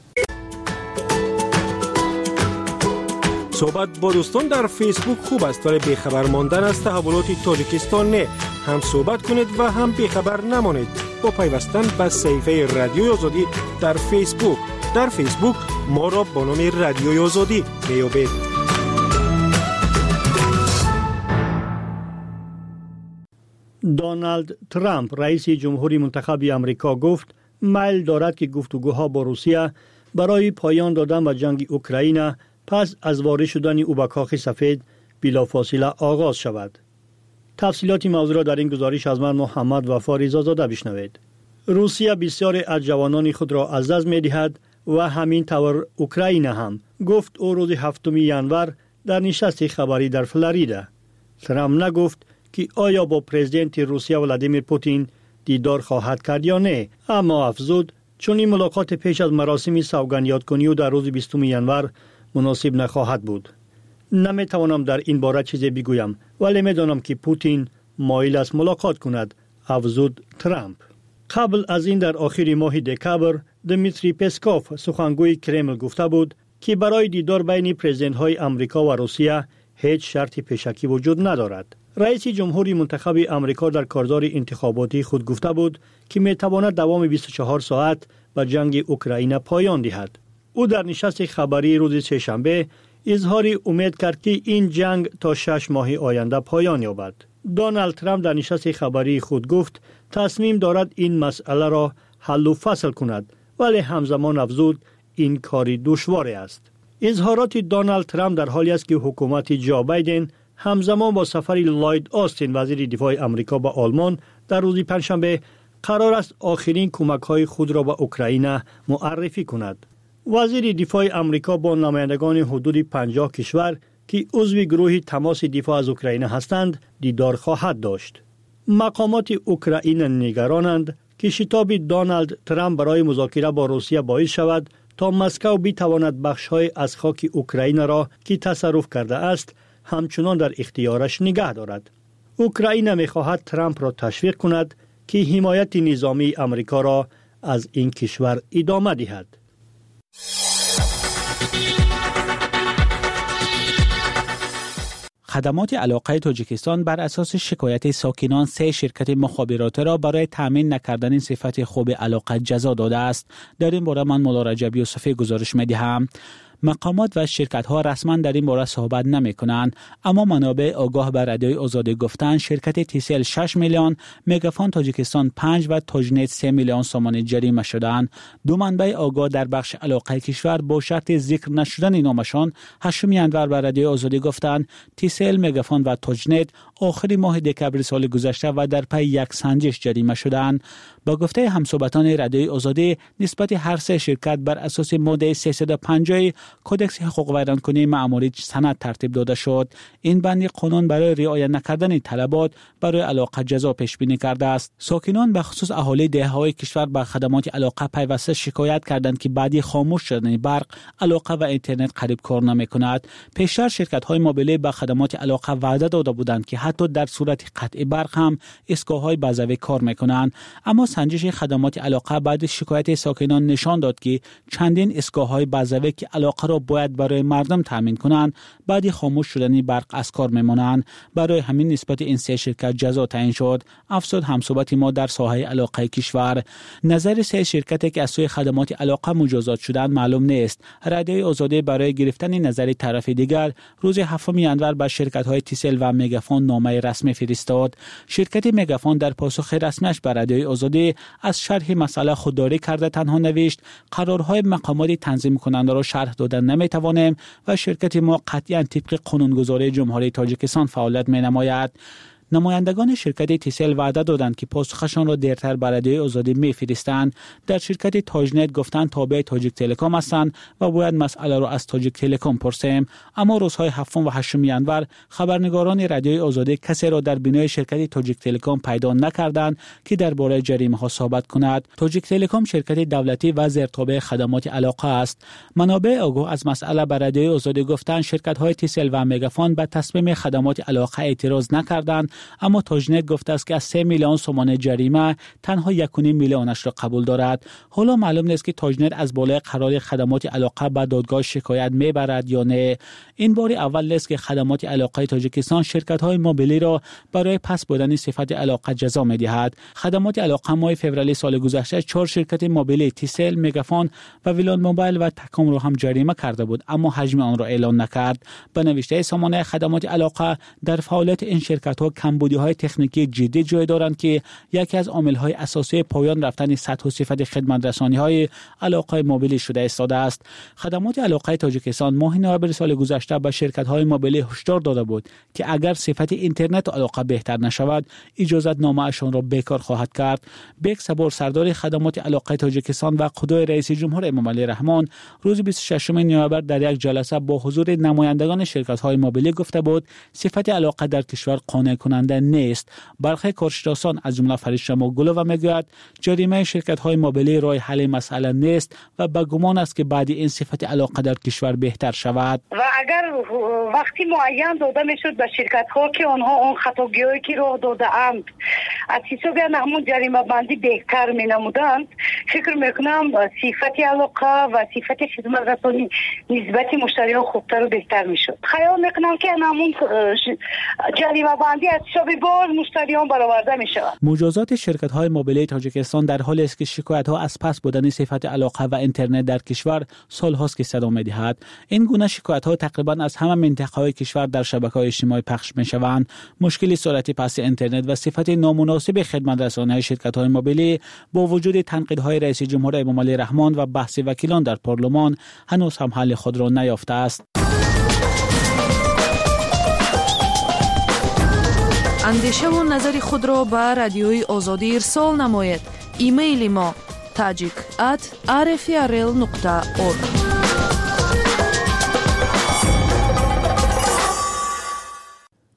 صحبت با دوستان در فیسبوک خوب است، ولی بیخبر ماندن از تحولات تاجیکستان نه. هم صحبت کنید و هم بیخبر نمانید با پیوستن به صفحه رادیوی آزادی در فیسبوک. در فیسبوک ما را با نام رادیوی آزادی میابید. دونالد ترامپ رئیس جمهوری منتخب آمریکا گفت میل دارد که گفتگوها با روسیه برای پایان دادن به جنگ اوکراین پس از وارد شدن او به کاخ سفید بلافاصله آغاز شود. تفصیلات موضوع را در این گزارش از من محمد وفا رضازاده بشنوید. روسیه بسیاری از جوانان خود را از دست می‌دهد و همین طور اوکراین هم، گفت او روز 7 ژانویه در نشست خبری در فلوریدا. ترامپ نگفت که آیا با پرزیدنت روسیه ولادیمیر پوتین دیدار خواهد کرد یا نه، اما افزود چون این ملاقات پیش از مراسم سوگند یادکنی در روز 20 ژانویه مناسب نخواهد بود. نمیتوانم در این باره چیزی بگویم، ولی میدانم که پوتین مایل است ملاقات کند، افزود ترامپ. قبل از این در آخر ماه دکامبر دمیتری پسکوف سخنگوی کرمل گفته بود که برای دیدار بین پرزیدنت‌های آمریکا و روسیه هیچ شرط پیشکی وجود ندارد. رئیس جمهوری منتخب آمریکا در کارزار انتخاباتی خود گفته بود که میتواند دوام 24 ساعت به جنگ اوکراین پایان دهد. او در نشست خبری روز سه‌شنبه اظهار امید کرد که این جنگ تا 6 ماه آینده پایان یابد. دونالد ترامپ در نشست خبری خود گفت تصمیم دارد این مسئله را حل و فصل کند، ولی همزمان افزود این کاری دشوار است. اظهارات دونالد ترامپ در حالی است که حکومت جو بایدن همزمان با سفر لوید آستین وزیر دفاع آمریکا به آلمان در روز پنجشنبه قرار است آخرین کمک‌های خود را به اوکراین معرفی کند. وزیر دفاع آمریکا با نمایندگان حدود 50 کشور که عضو گروه تماس دفاع از اوکراین هستند دیدار خواهد داشت. مقامات اوکراین نگرانند که شتاب دونالد ترامپ برای مذاکره با روسیه باعث شود تا مسکو بتواند بخش‌های از خاک اوکراین را که تصرف کرده است همچنان در اختیارش نگه دارد. اوکراین می‌خواهد ترامپ را تشویق کند که حمایت نظامی امریکا را از این کشور ادامه دهد. خدمات علاقه تاجیکستان بر اساس شکایت ساکنان 3 شرکت مخابراتی را برای تامین نکردن صفت خوب علاقه جزا داده است. در این باره من مولا رجب یوسفی گزارش می‌دهم. مقامات و شرکت‌ها رسما در این باره صحبت نمی‌کنند، اما منابع آگاه به رادیوی آزادی گفتند شرکت تیسل 6 میلیون، مگافون تاجیکستان 5 و تاجنت 3 میلیون سوم جریمه شدند. دو منبع آگاه در بخش علاقه کشور با شرط ذکر نشدن نامشان 8 انور به رادیوی آزادی گفتند تیسل، مگافون و تاجنت آخر ماه دکبر سال گذشته و در پی یک سنجش جریمه شدند. با گفته همصحبتان رادیوی آزادی نسبت هر 3 شرکت بر اساس ماده 350 کودکس حقوق ویرانکنی معمولی سند ترتیب داده شد. این بندی قانون برای رعایت نکردن طلبات برای علاقه جزا پیش بینی کرده است. ساکنان به خصوص اهالی دهه‌های کشور به خدمات علاقه پیوسته شکایت کردند که بعدی خاموش شدن برق، علاقه و اینترنت قریب کار نمی‌کند. پیشتر شرکت‌های موبیلی به خدمات علاقه وعده داده بودند که حتی در صورت قطع برق هم ایستگاه‌های بازوی کار می‌کنند، اما سنجش خدمات علاقه بعد شکایت ساکنان نشان داد که چندین ایستگاه‌های بازوی که علاقه را باید برای مردم تامین کنند بعد خاموش شدن برق از کار میمانند. برای همین نسبت این 3 شرکت جزا تعیین شد. افزود همصحبت ما در ساحه علاقه کشور نظر 3 شرکتی که از سوی خدمات علاقه مجازات شدند معلوم نیست. رادیوی آزادی برای گرفتن نظر طرف دیگر روز 7 انور به شرکت‌های تیسل و مگافون نامه رسمی فرستاد. شرکت مگافون در پاسخ رسمیش به رادیوی آزادی از شرح مسئله خودداری کرده تنها نوشت قرارهای مقامات تنظیم کننده را شرح دادن نمیتوانیم و شرکت ما قطعاً طبق قانونگذاری جمهوری تاجیکستان فعالیت می‌نماید. نمایندگان شرکت تیسل وعده دادند که پاسخشان را دیرتر به رادیوی آزادی می‌فرستند. در شرکت تاجنت گفتند تابع تاجیک تلکام هستند و باید مسئله را از تاجیک تلکام پرسیم. اما روزهای 7 و 8 انور خبرنگاران رادیوی آزادی کسی را در بینای شرکت تاجیک تلکام پیدا نکردند که درباره جریمه‌ها صحبت کند. تاجیک تلکام شرکت دولتی و زیرتابع خدمات علاقه است. منابع آگاه از مسئله به رادیوی آزادی گفتند شرکت‌های تیسل و مگافون به تصمیم خدمات علاقه اعتراض نکردند، اما تاجنت گفته است که از 3 میلیون سوم جریمه تنها 1.5 میلیونش را قبول دارد. حالا معلوم نیست که تاجنت از بالای قرار خدمات علاقه به دادگاه شکایت میبرد یا نه. این بار اول است که خدمات علاقه تاجیکستان شرکت‌های موبیلی را برای پس بردن صفت علاقه جزا می‌دهد. خدمات علاقه ماه فوریه سال گذشته 4 شرکت موبیلی تیسل، مگافون و ویلان موبایل و تکام را هم جریمه کرده بود، اما حجم آن را اعلام نکرد. به نوشته سامانه خدمات علاقه در فعالیت این شرکت‌ها کمبودی‌های تکنیکی جدی جای دارند که یکی از عامل‌های اساسی پایان رفتن سطح و صفت خدمت رسانی‌های علاقه موبیلی شده ایستاده است. خدمات علاقه تاجیکستان ماه نوامبر سال گذشته به شرکت‌های موبیلی هشدار داده بود که اگر صفت اینترنت و علاقه بهتر نشود اجازت نامه‌شان را بیکار خواهد کرد. بیک صبور سردار خدمات علاقه تاجیکستان و قدوه رئیس جمهور امامعلی رحمان روز 26 نوامبر در یک جلسه با حضور نمایندگان شرکت‌های موبیلی گفته بود صفت علاقه در کشور قانع کننده نیست. برخی کارشناسان از جمله فرشته ماگولووا میگوید جریمه شرکت‌های موبیلی راه حل مسئله نیست و به گمان است که بعد این صفت علاقه در کشور بهتر شود. و اگر وقتی معین داده میشد به شرکت‌ها که آنها اون خطاگی‌هایی که راه داده اند از حساب همون جریمه بندی بهتر می‌نمودند، فکر می‌کنم صفت علاقه و صفت خدمت رسانی نسبت مشتریان خوبتر و بهتر میشد. خیال می‌کنم که همون جریمه بندی از حساب باز مشتریان برآورده می‌شود. مجازات شرکت‌های موبیلی تاجیکستان در حالی است که شکایت‌ها از پس بردن صفت علاقه و اینترنت در کشور سال‌هاست که صدا می‌دهد. این گونه شکایت‌ها تقریباً از همه منطقه‌های کشور در شبکه‌های اجتماعی پخش می‌شوند. مشکل سرعت پس اینترنت و صفت نامناسب خدمت رسانی شرکت‌های موبیلی با وجود تنقیدهای رئیس جمهور امامعلی رحمان و بحث وکیلان در پارلمان هنوز هم حل خود را نیافته است. اندیشه و نظر خود را به رادیوی آزادی ارسال نمایید. ایمیل ما tajik@rfrl.org.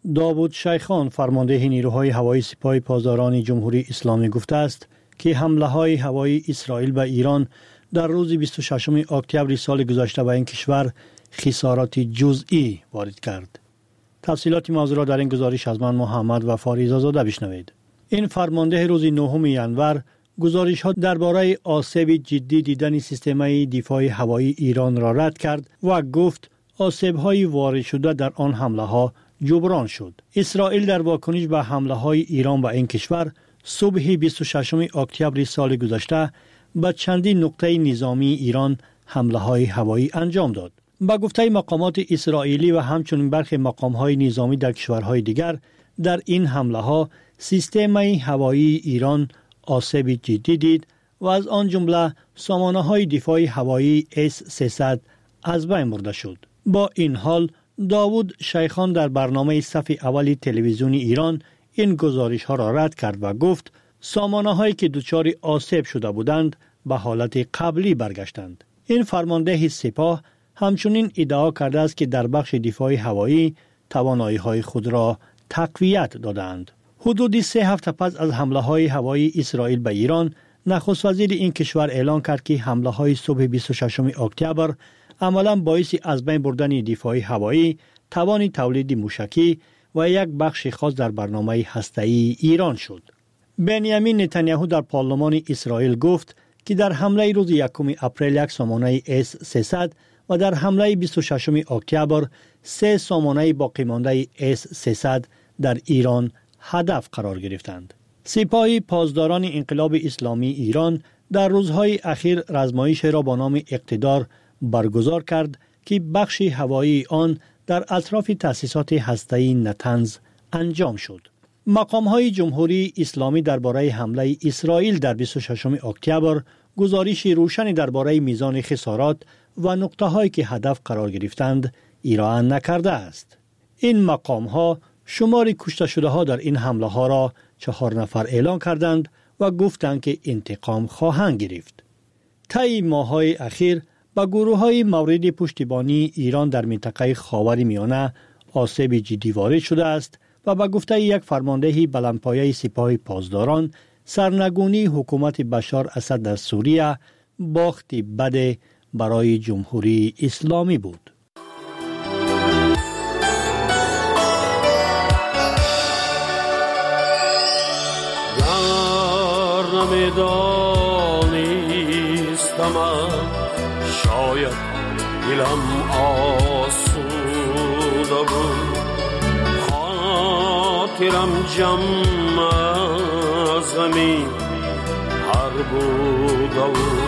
داوود شیخان فرمانده نیروهای هوایی سپاه پاسداران جمهوری اسلامی گفته است که حمله‌های هوایی اسرائیل به ایران در روز 26 اکتبر سال گذشته به این کشور خسارات جزئی وارد کرد. تفصیلات موضوع را در این گزارش از من محمد و فاریزاده بشنوید. این فرمانده روز 9 ژانویه گزارش‌ها درباره آسیب جدی دیدن سیستم دفاع هوایی ایران را رد کرد و گفت آسیب‌های وارد شده در آن حمله‌ها جبران شد. اسرائیل در واکنش به حمله‌های ایران به این کشور صبح 26 اکتبر سال گذشته به چندین نقطه نظامی ایران حمله‌های هوایی انجام داد. با گفته مقامات اسرائیلی و همچنین برخی مقام‌های نظامی در کشورهای دیگر، در این حمله‌ها سیستم هوایی ایران آسیب جدی دید و از آن جمله سامانه‌های دفاع هوایی S-300 از بین برده شد. با این حال داوود شیخان در برنامه صف اول تلویزیونی ایران این گزارش‌ها را رد کرد و گفت سامانه‌هایی که دچار آسیب شده بودند به حالت قبلی برگشتند. این فرمانده سپاه همچنین ادعا کرده است که در بخش دفاع هوایی توانایی‌های خود را تقویت دادند. حدود 3 هفته پس از حمله‌های هوایی اسرائیل به ایران، نخست وزیر این کشور اعلان کرد که حمله‌های صبح 26 اکتبر عملاً باعث از بین بردن دفاع هوایی، توان تولید موشکی و یک بخش خاص در برنامه هسته‌ای ایران شد. بنیامین نتانیاهو در پارلمان اسرائیل گفت که در حمله روز 1 اپریل یک سامانه S-300 و در حمله 26 اکتبر 3 سامانه باقی مانده S-300 در ایران هدف قرار گرفتند. سپاه پاسداران انقلاب اسلامی ایران در روزهای اخیر رزمایش را با نام اقتدار برگزار کرد که بخش هوایی آن در اطراف تأسیسات هسته‌ای نتنز انجام شد. مقام‌های جمهوری اسلامی درباره حمله اسرائیل در 26 اکتبر گزارش روشنی درباره میزان خسارات و نقطه‌هایی که هدف قرار گرفتند ارائه نکرده است. این مقام‌ها شمار کشته شده‌ها در این حمله‌ها را 4 نفر اعلان کردند و گفتند که انتقام خواهند گرفت. طی ماه‌های اخیر با گروه‌های مورد پشتیبانی ایران در منطقه خاورمیانه آسیب جدی وارد شده است و با گفته یک فرمانده بلندپایه سپاه پاسداران، سرنگونی حکومت بشار اسد در سوریه باختی بد برای جمهوری اسلامی بود. شاید دلم آسوده بود، خاطرم جمع از زمین هر بوده و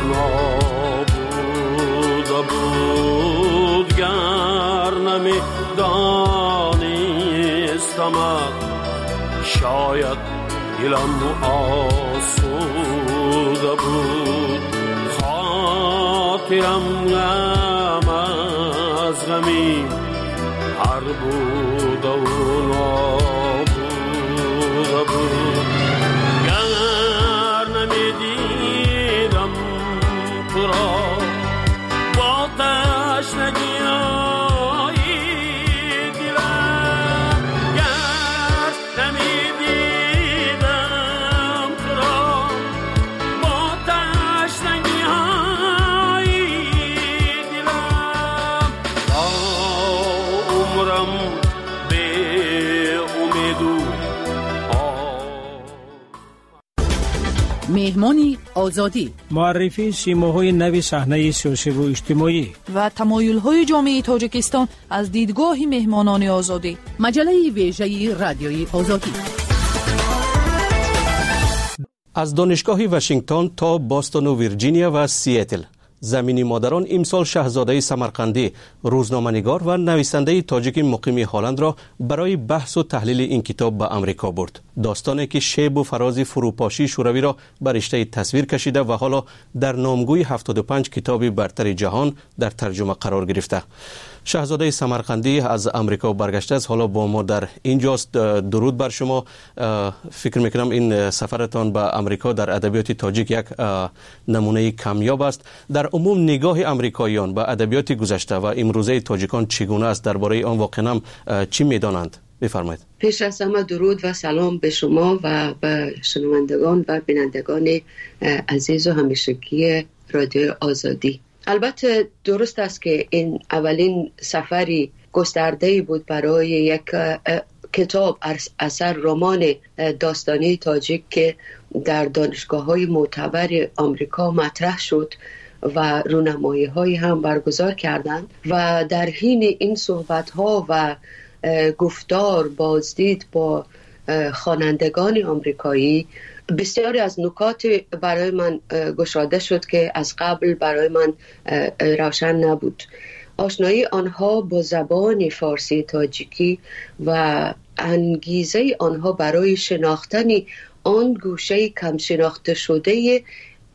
نابوده بود. گر نمی دانستمت شاید دلم آسوده بود، خاطرم غم از غمی هر بوده و نابوده بود. گر نمیدیدم تو را با تشنگی های دلم، گر نمیدیدم تو را با تشنگی های دلم، تا عمرم به امیدو مهمانی آزادی، معرفی سیماهای نوی صحنه سیاسی و اجتماعی و تمایل‌های جامعه تاجیکستان از دیدگاه مهمانان آزادی. مجله ویژه رادیوی آزادی. از دانشگاه واشنگتن تا باستون و ویرجینیا و سیاتل، زمینی مادران امسال شاهزاده سمرقندی، روزنامه‌نگار و نویسنده تاجیک مقیم هلند را برای بحث و تحلیل این کتاب به امریکا برد. داستانی که شیب و فراز فروپاشی شوروی را بر رشته تصویر کشیده و حالا در نامگوی 75 کتاب برتر جهان در ترجمه قرار گرفته. شاهزاده سمرقندی از امریکا برگشته است، حالا با ما در اینجاست. درود بر شما. فکر میکنم این سفرتان به امریکا در ادبیات تاجیک یک نمونه کمیاب است. در عموم نگاه امریکاییان به ادبیات گذشته و امروزه تاجیکان چگونه است؟ درباره آن واقعا چی میدانند؟ بفرمایید. پیش از همه درود و سلام به شما و به شنوندگان و بینندگان عزیز و همیشگی رادیو آزادی. البته درست است که این اولین سفری گسترده‌ای بود برای یک کتاب اثر رمان داستانی تاجیک که در دانشگاه‌های معتبر آمریکا مطرح شد و رونمایی‌هایی هم برگزار کردند و در حین این صحبت‌ها و گفتار بازدید با خوانندگان آمریکایی بسیاری از نکات برای من گشاده شد که از قبل برای من روشن نبود. آشنایی آنها با زبان فارسی تاجیکی و انگیزه آنها برای شناختن آن گوشه کم شناخته شده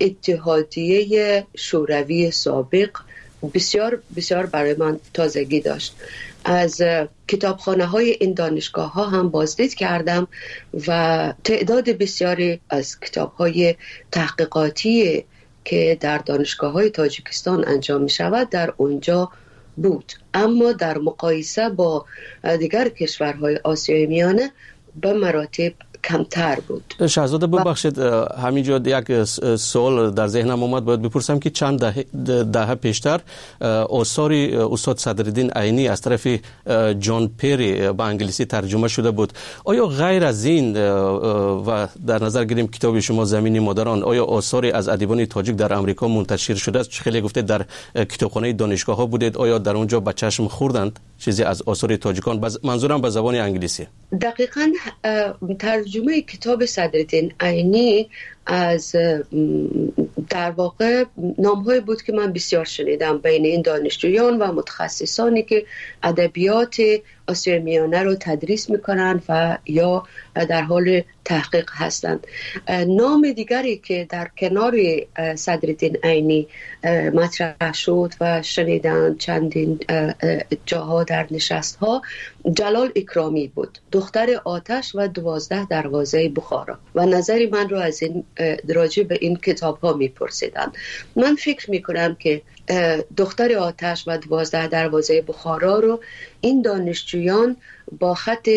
اتحادیه شوروی سابق بسیار بسیار برای من تازگی داشت. از کتابخانه های این دانشگاه ها هم بازدید کردم و تعداد بسیاری از کتاب های تحقیقاتی که در دانشگاه های تاجیکستان انجام می شود در اونجا بود، اما در مقایسه با دیگر کشورهای آسیای میانه به مراتب کمتر بود. شاهزاده ببخشید همینجا یک سوال در ذهنم اومد، باید بپرسم که چند دهه پیشتر آثار استاد صدرالدین عینی از طرف جان پیری به انگلیسی ترجمه شده بود. آیا غیر از این و در نظر گیریم کتاب شما زمین مادران، آیا آثاری از ادیبان تاجیک در امریکا منتشر شده است؟ خیلی گفته در کتابخانه دانشگاه ها بودید، آیا در اونجا به چشم خوردند چیزی از آثار تاجیکان؟ منظورم به زبان انگلیسی. دقیقاً ترجمه کتاب صدرالدین عینی از در واقع نام‌های بود که من بسیار شنیدم بین این دانشجویان و متخصصانی که ادبیات آسیای میانه رو تدریس میکنن و یا در حال تحقیق هستند. نام دیگری که در کنار صدرالدین عینی مطرح شد و شنیدن چندین جاها در نشست‌ها، جلال اکرامی بود، دختر آتش و 12 دروازه بخارا، و نظری من رو از این راجع به این کتاب ها میپرسیدن. من فکر میکنم که دختر آتش و 12 دروازه بخارا رو این دانشجویان با خط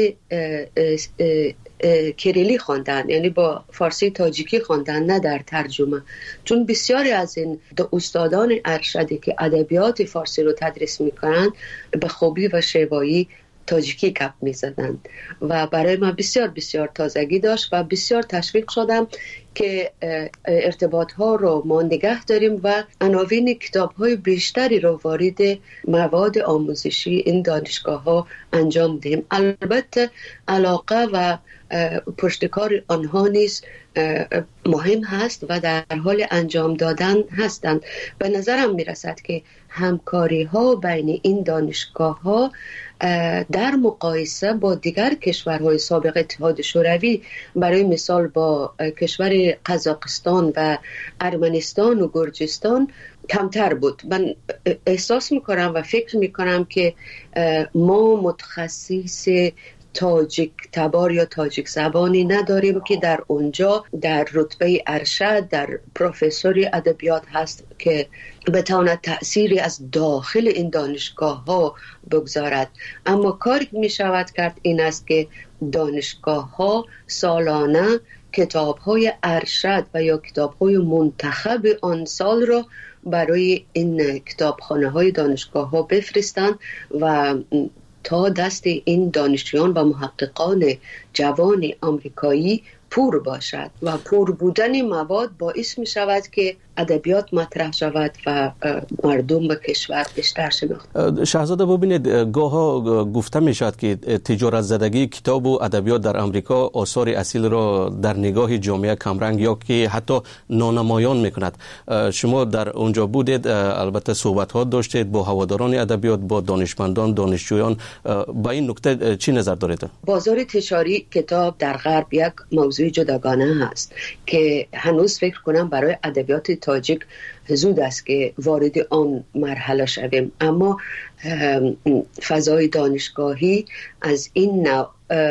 کریلی خواندن، یعنی با فارسی تاجیکی خواندن، نه در ترجمه، چون بسیاری از این استادان ارشدی که ادبیات فارسی رو تدریس میکنن به خوبی و شیوایی تاجیکی کپ میزدند و برای من بسیار بسیار تازگی داشت و بسیار تشویق شدم که ارتباط ها رو ما نگه داریم و عناوین کتاب های بیشتری رو وارد مواد آموزشی این دانشگاه ها انجام دهیم. البته علاقه و پشتکار آنها نیز مهم هست و در حال انجام دادن هستند. به نظرم میرسد که همکاری ها بین این دانشگاه ها در مقایسه با دیگر کشورهای سابق اتحاد شوروی، برای مثال با کشور قزاقستان و ارمنستان و گرجستان، کمتر بود. من احساس میکنم و فکر میکنم که ما متخصص تاجیک تبار یا تاجیک زبانی نداریم که در اونجا در رتبه ارشد در پروفسوری ادبیات هست که بتواند تأثیری از داخل این دانشگاه ها بگذارد. اما کاری که می شود کرد این است که دانشگاه ها سالانه کتاب های ارشد و یا کتاب های منتخب آن سال را برای این کتابخانه های دانشگاه ها بفرستند و تا دست این دانشجویان و محققان جوان آمریکایی پور باشد و پور بودن مواد باعث می شود که ادبیات مطرح شود و مردم به کشور بیشتر شناخته. شاهزاده ببینید، گاها گفته می شود که تجارت زدگی کتاب و ادبیات در امریکا آثار اصیل را در نگاه جامعه کمرنگ یا که حتی نانمایان می کند. شما در اونجا بودید، البته صحبت ها داشتید با هواداران ادبیات، با دانشمندان، دانشجویان. با این نکته چی نظر دارید؟ بازار تجاری کتاب در غرب یک موضوع جداگانه هست که هنوز فکر کنم برای ادبیات تاجیک زود است که وارد آن مرحله شویم، اما فضای دانشگاهی از این نوع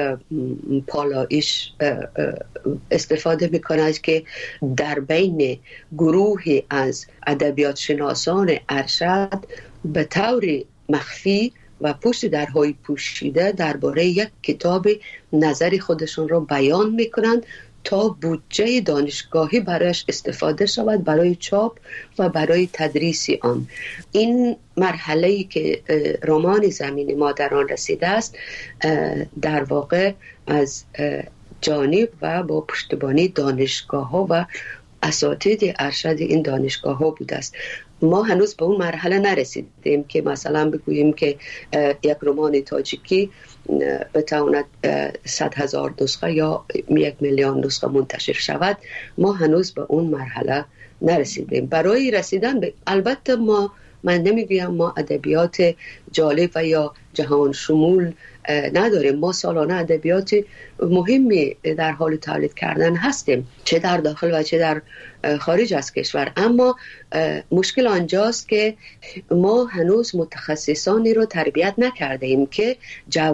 پالایش استفاده می‌کند که در بین گروهی از ادبیات شناسان ارشد به طور مخفی و پشت درهای پوشیده درباره یک کتاب نظر خودشون رو بیان میکنند تا بودجه دانشگاهی برایش استفاده شود برای چاپ و برای تدریس آن. این مرحله‌ای که رمان زمین ما در آن رسیده است در واقع از جانب و با پشتیبانی دانشگاه‌ها و اساتید ارشد این دانشگاه‌ها بوده است. ما هنوز به اون مرحله نرسیدیم که مثلا بگوییم که یک رمان تاجیکی بتواند 100,000 نسخه یا 1,000,000 نسخه منتشر شود. ما هنوز به اون مرحله نرسیدیم. برای رسیدن به البته من نمیگویم ما ادبیات جالب و یا جهان شمول نداریم. ما سالانه ادبیات مهمی در حال تولید کردن هستیم، چه در داخل و چه در خارج از کشور. اما مشکل آنجاست که ما هنوز متخصصانی رو تربیت نکرده ایم که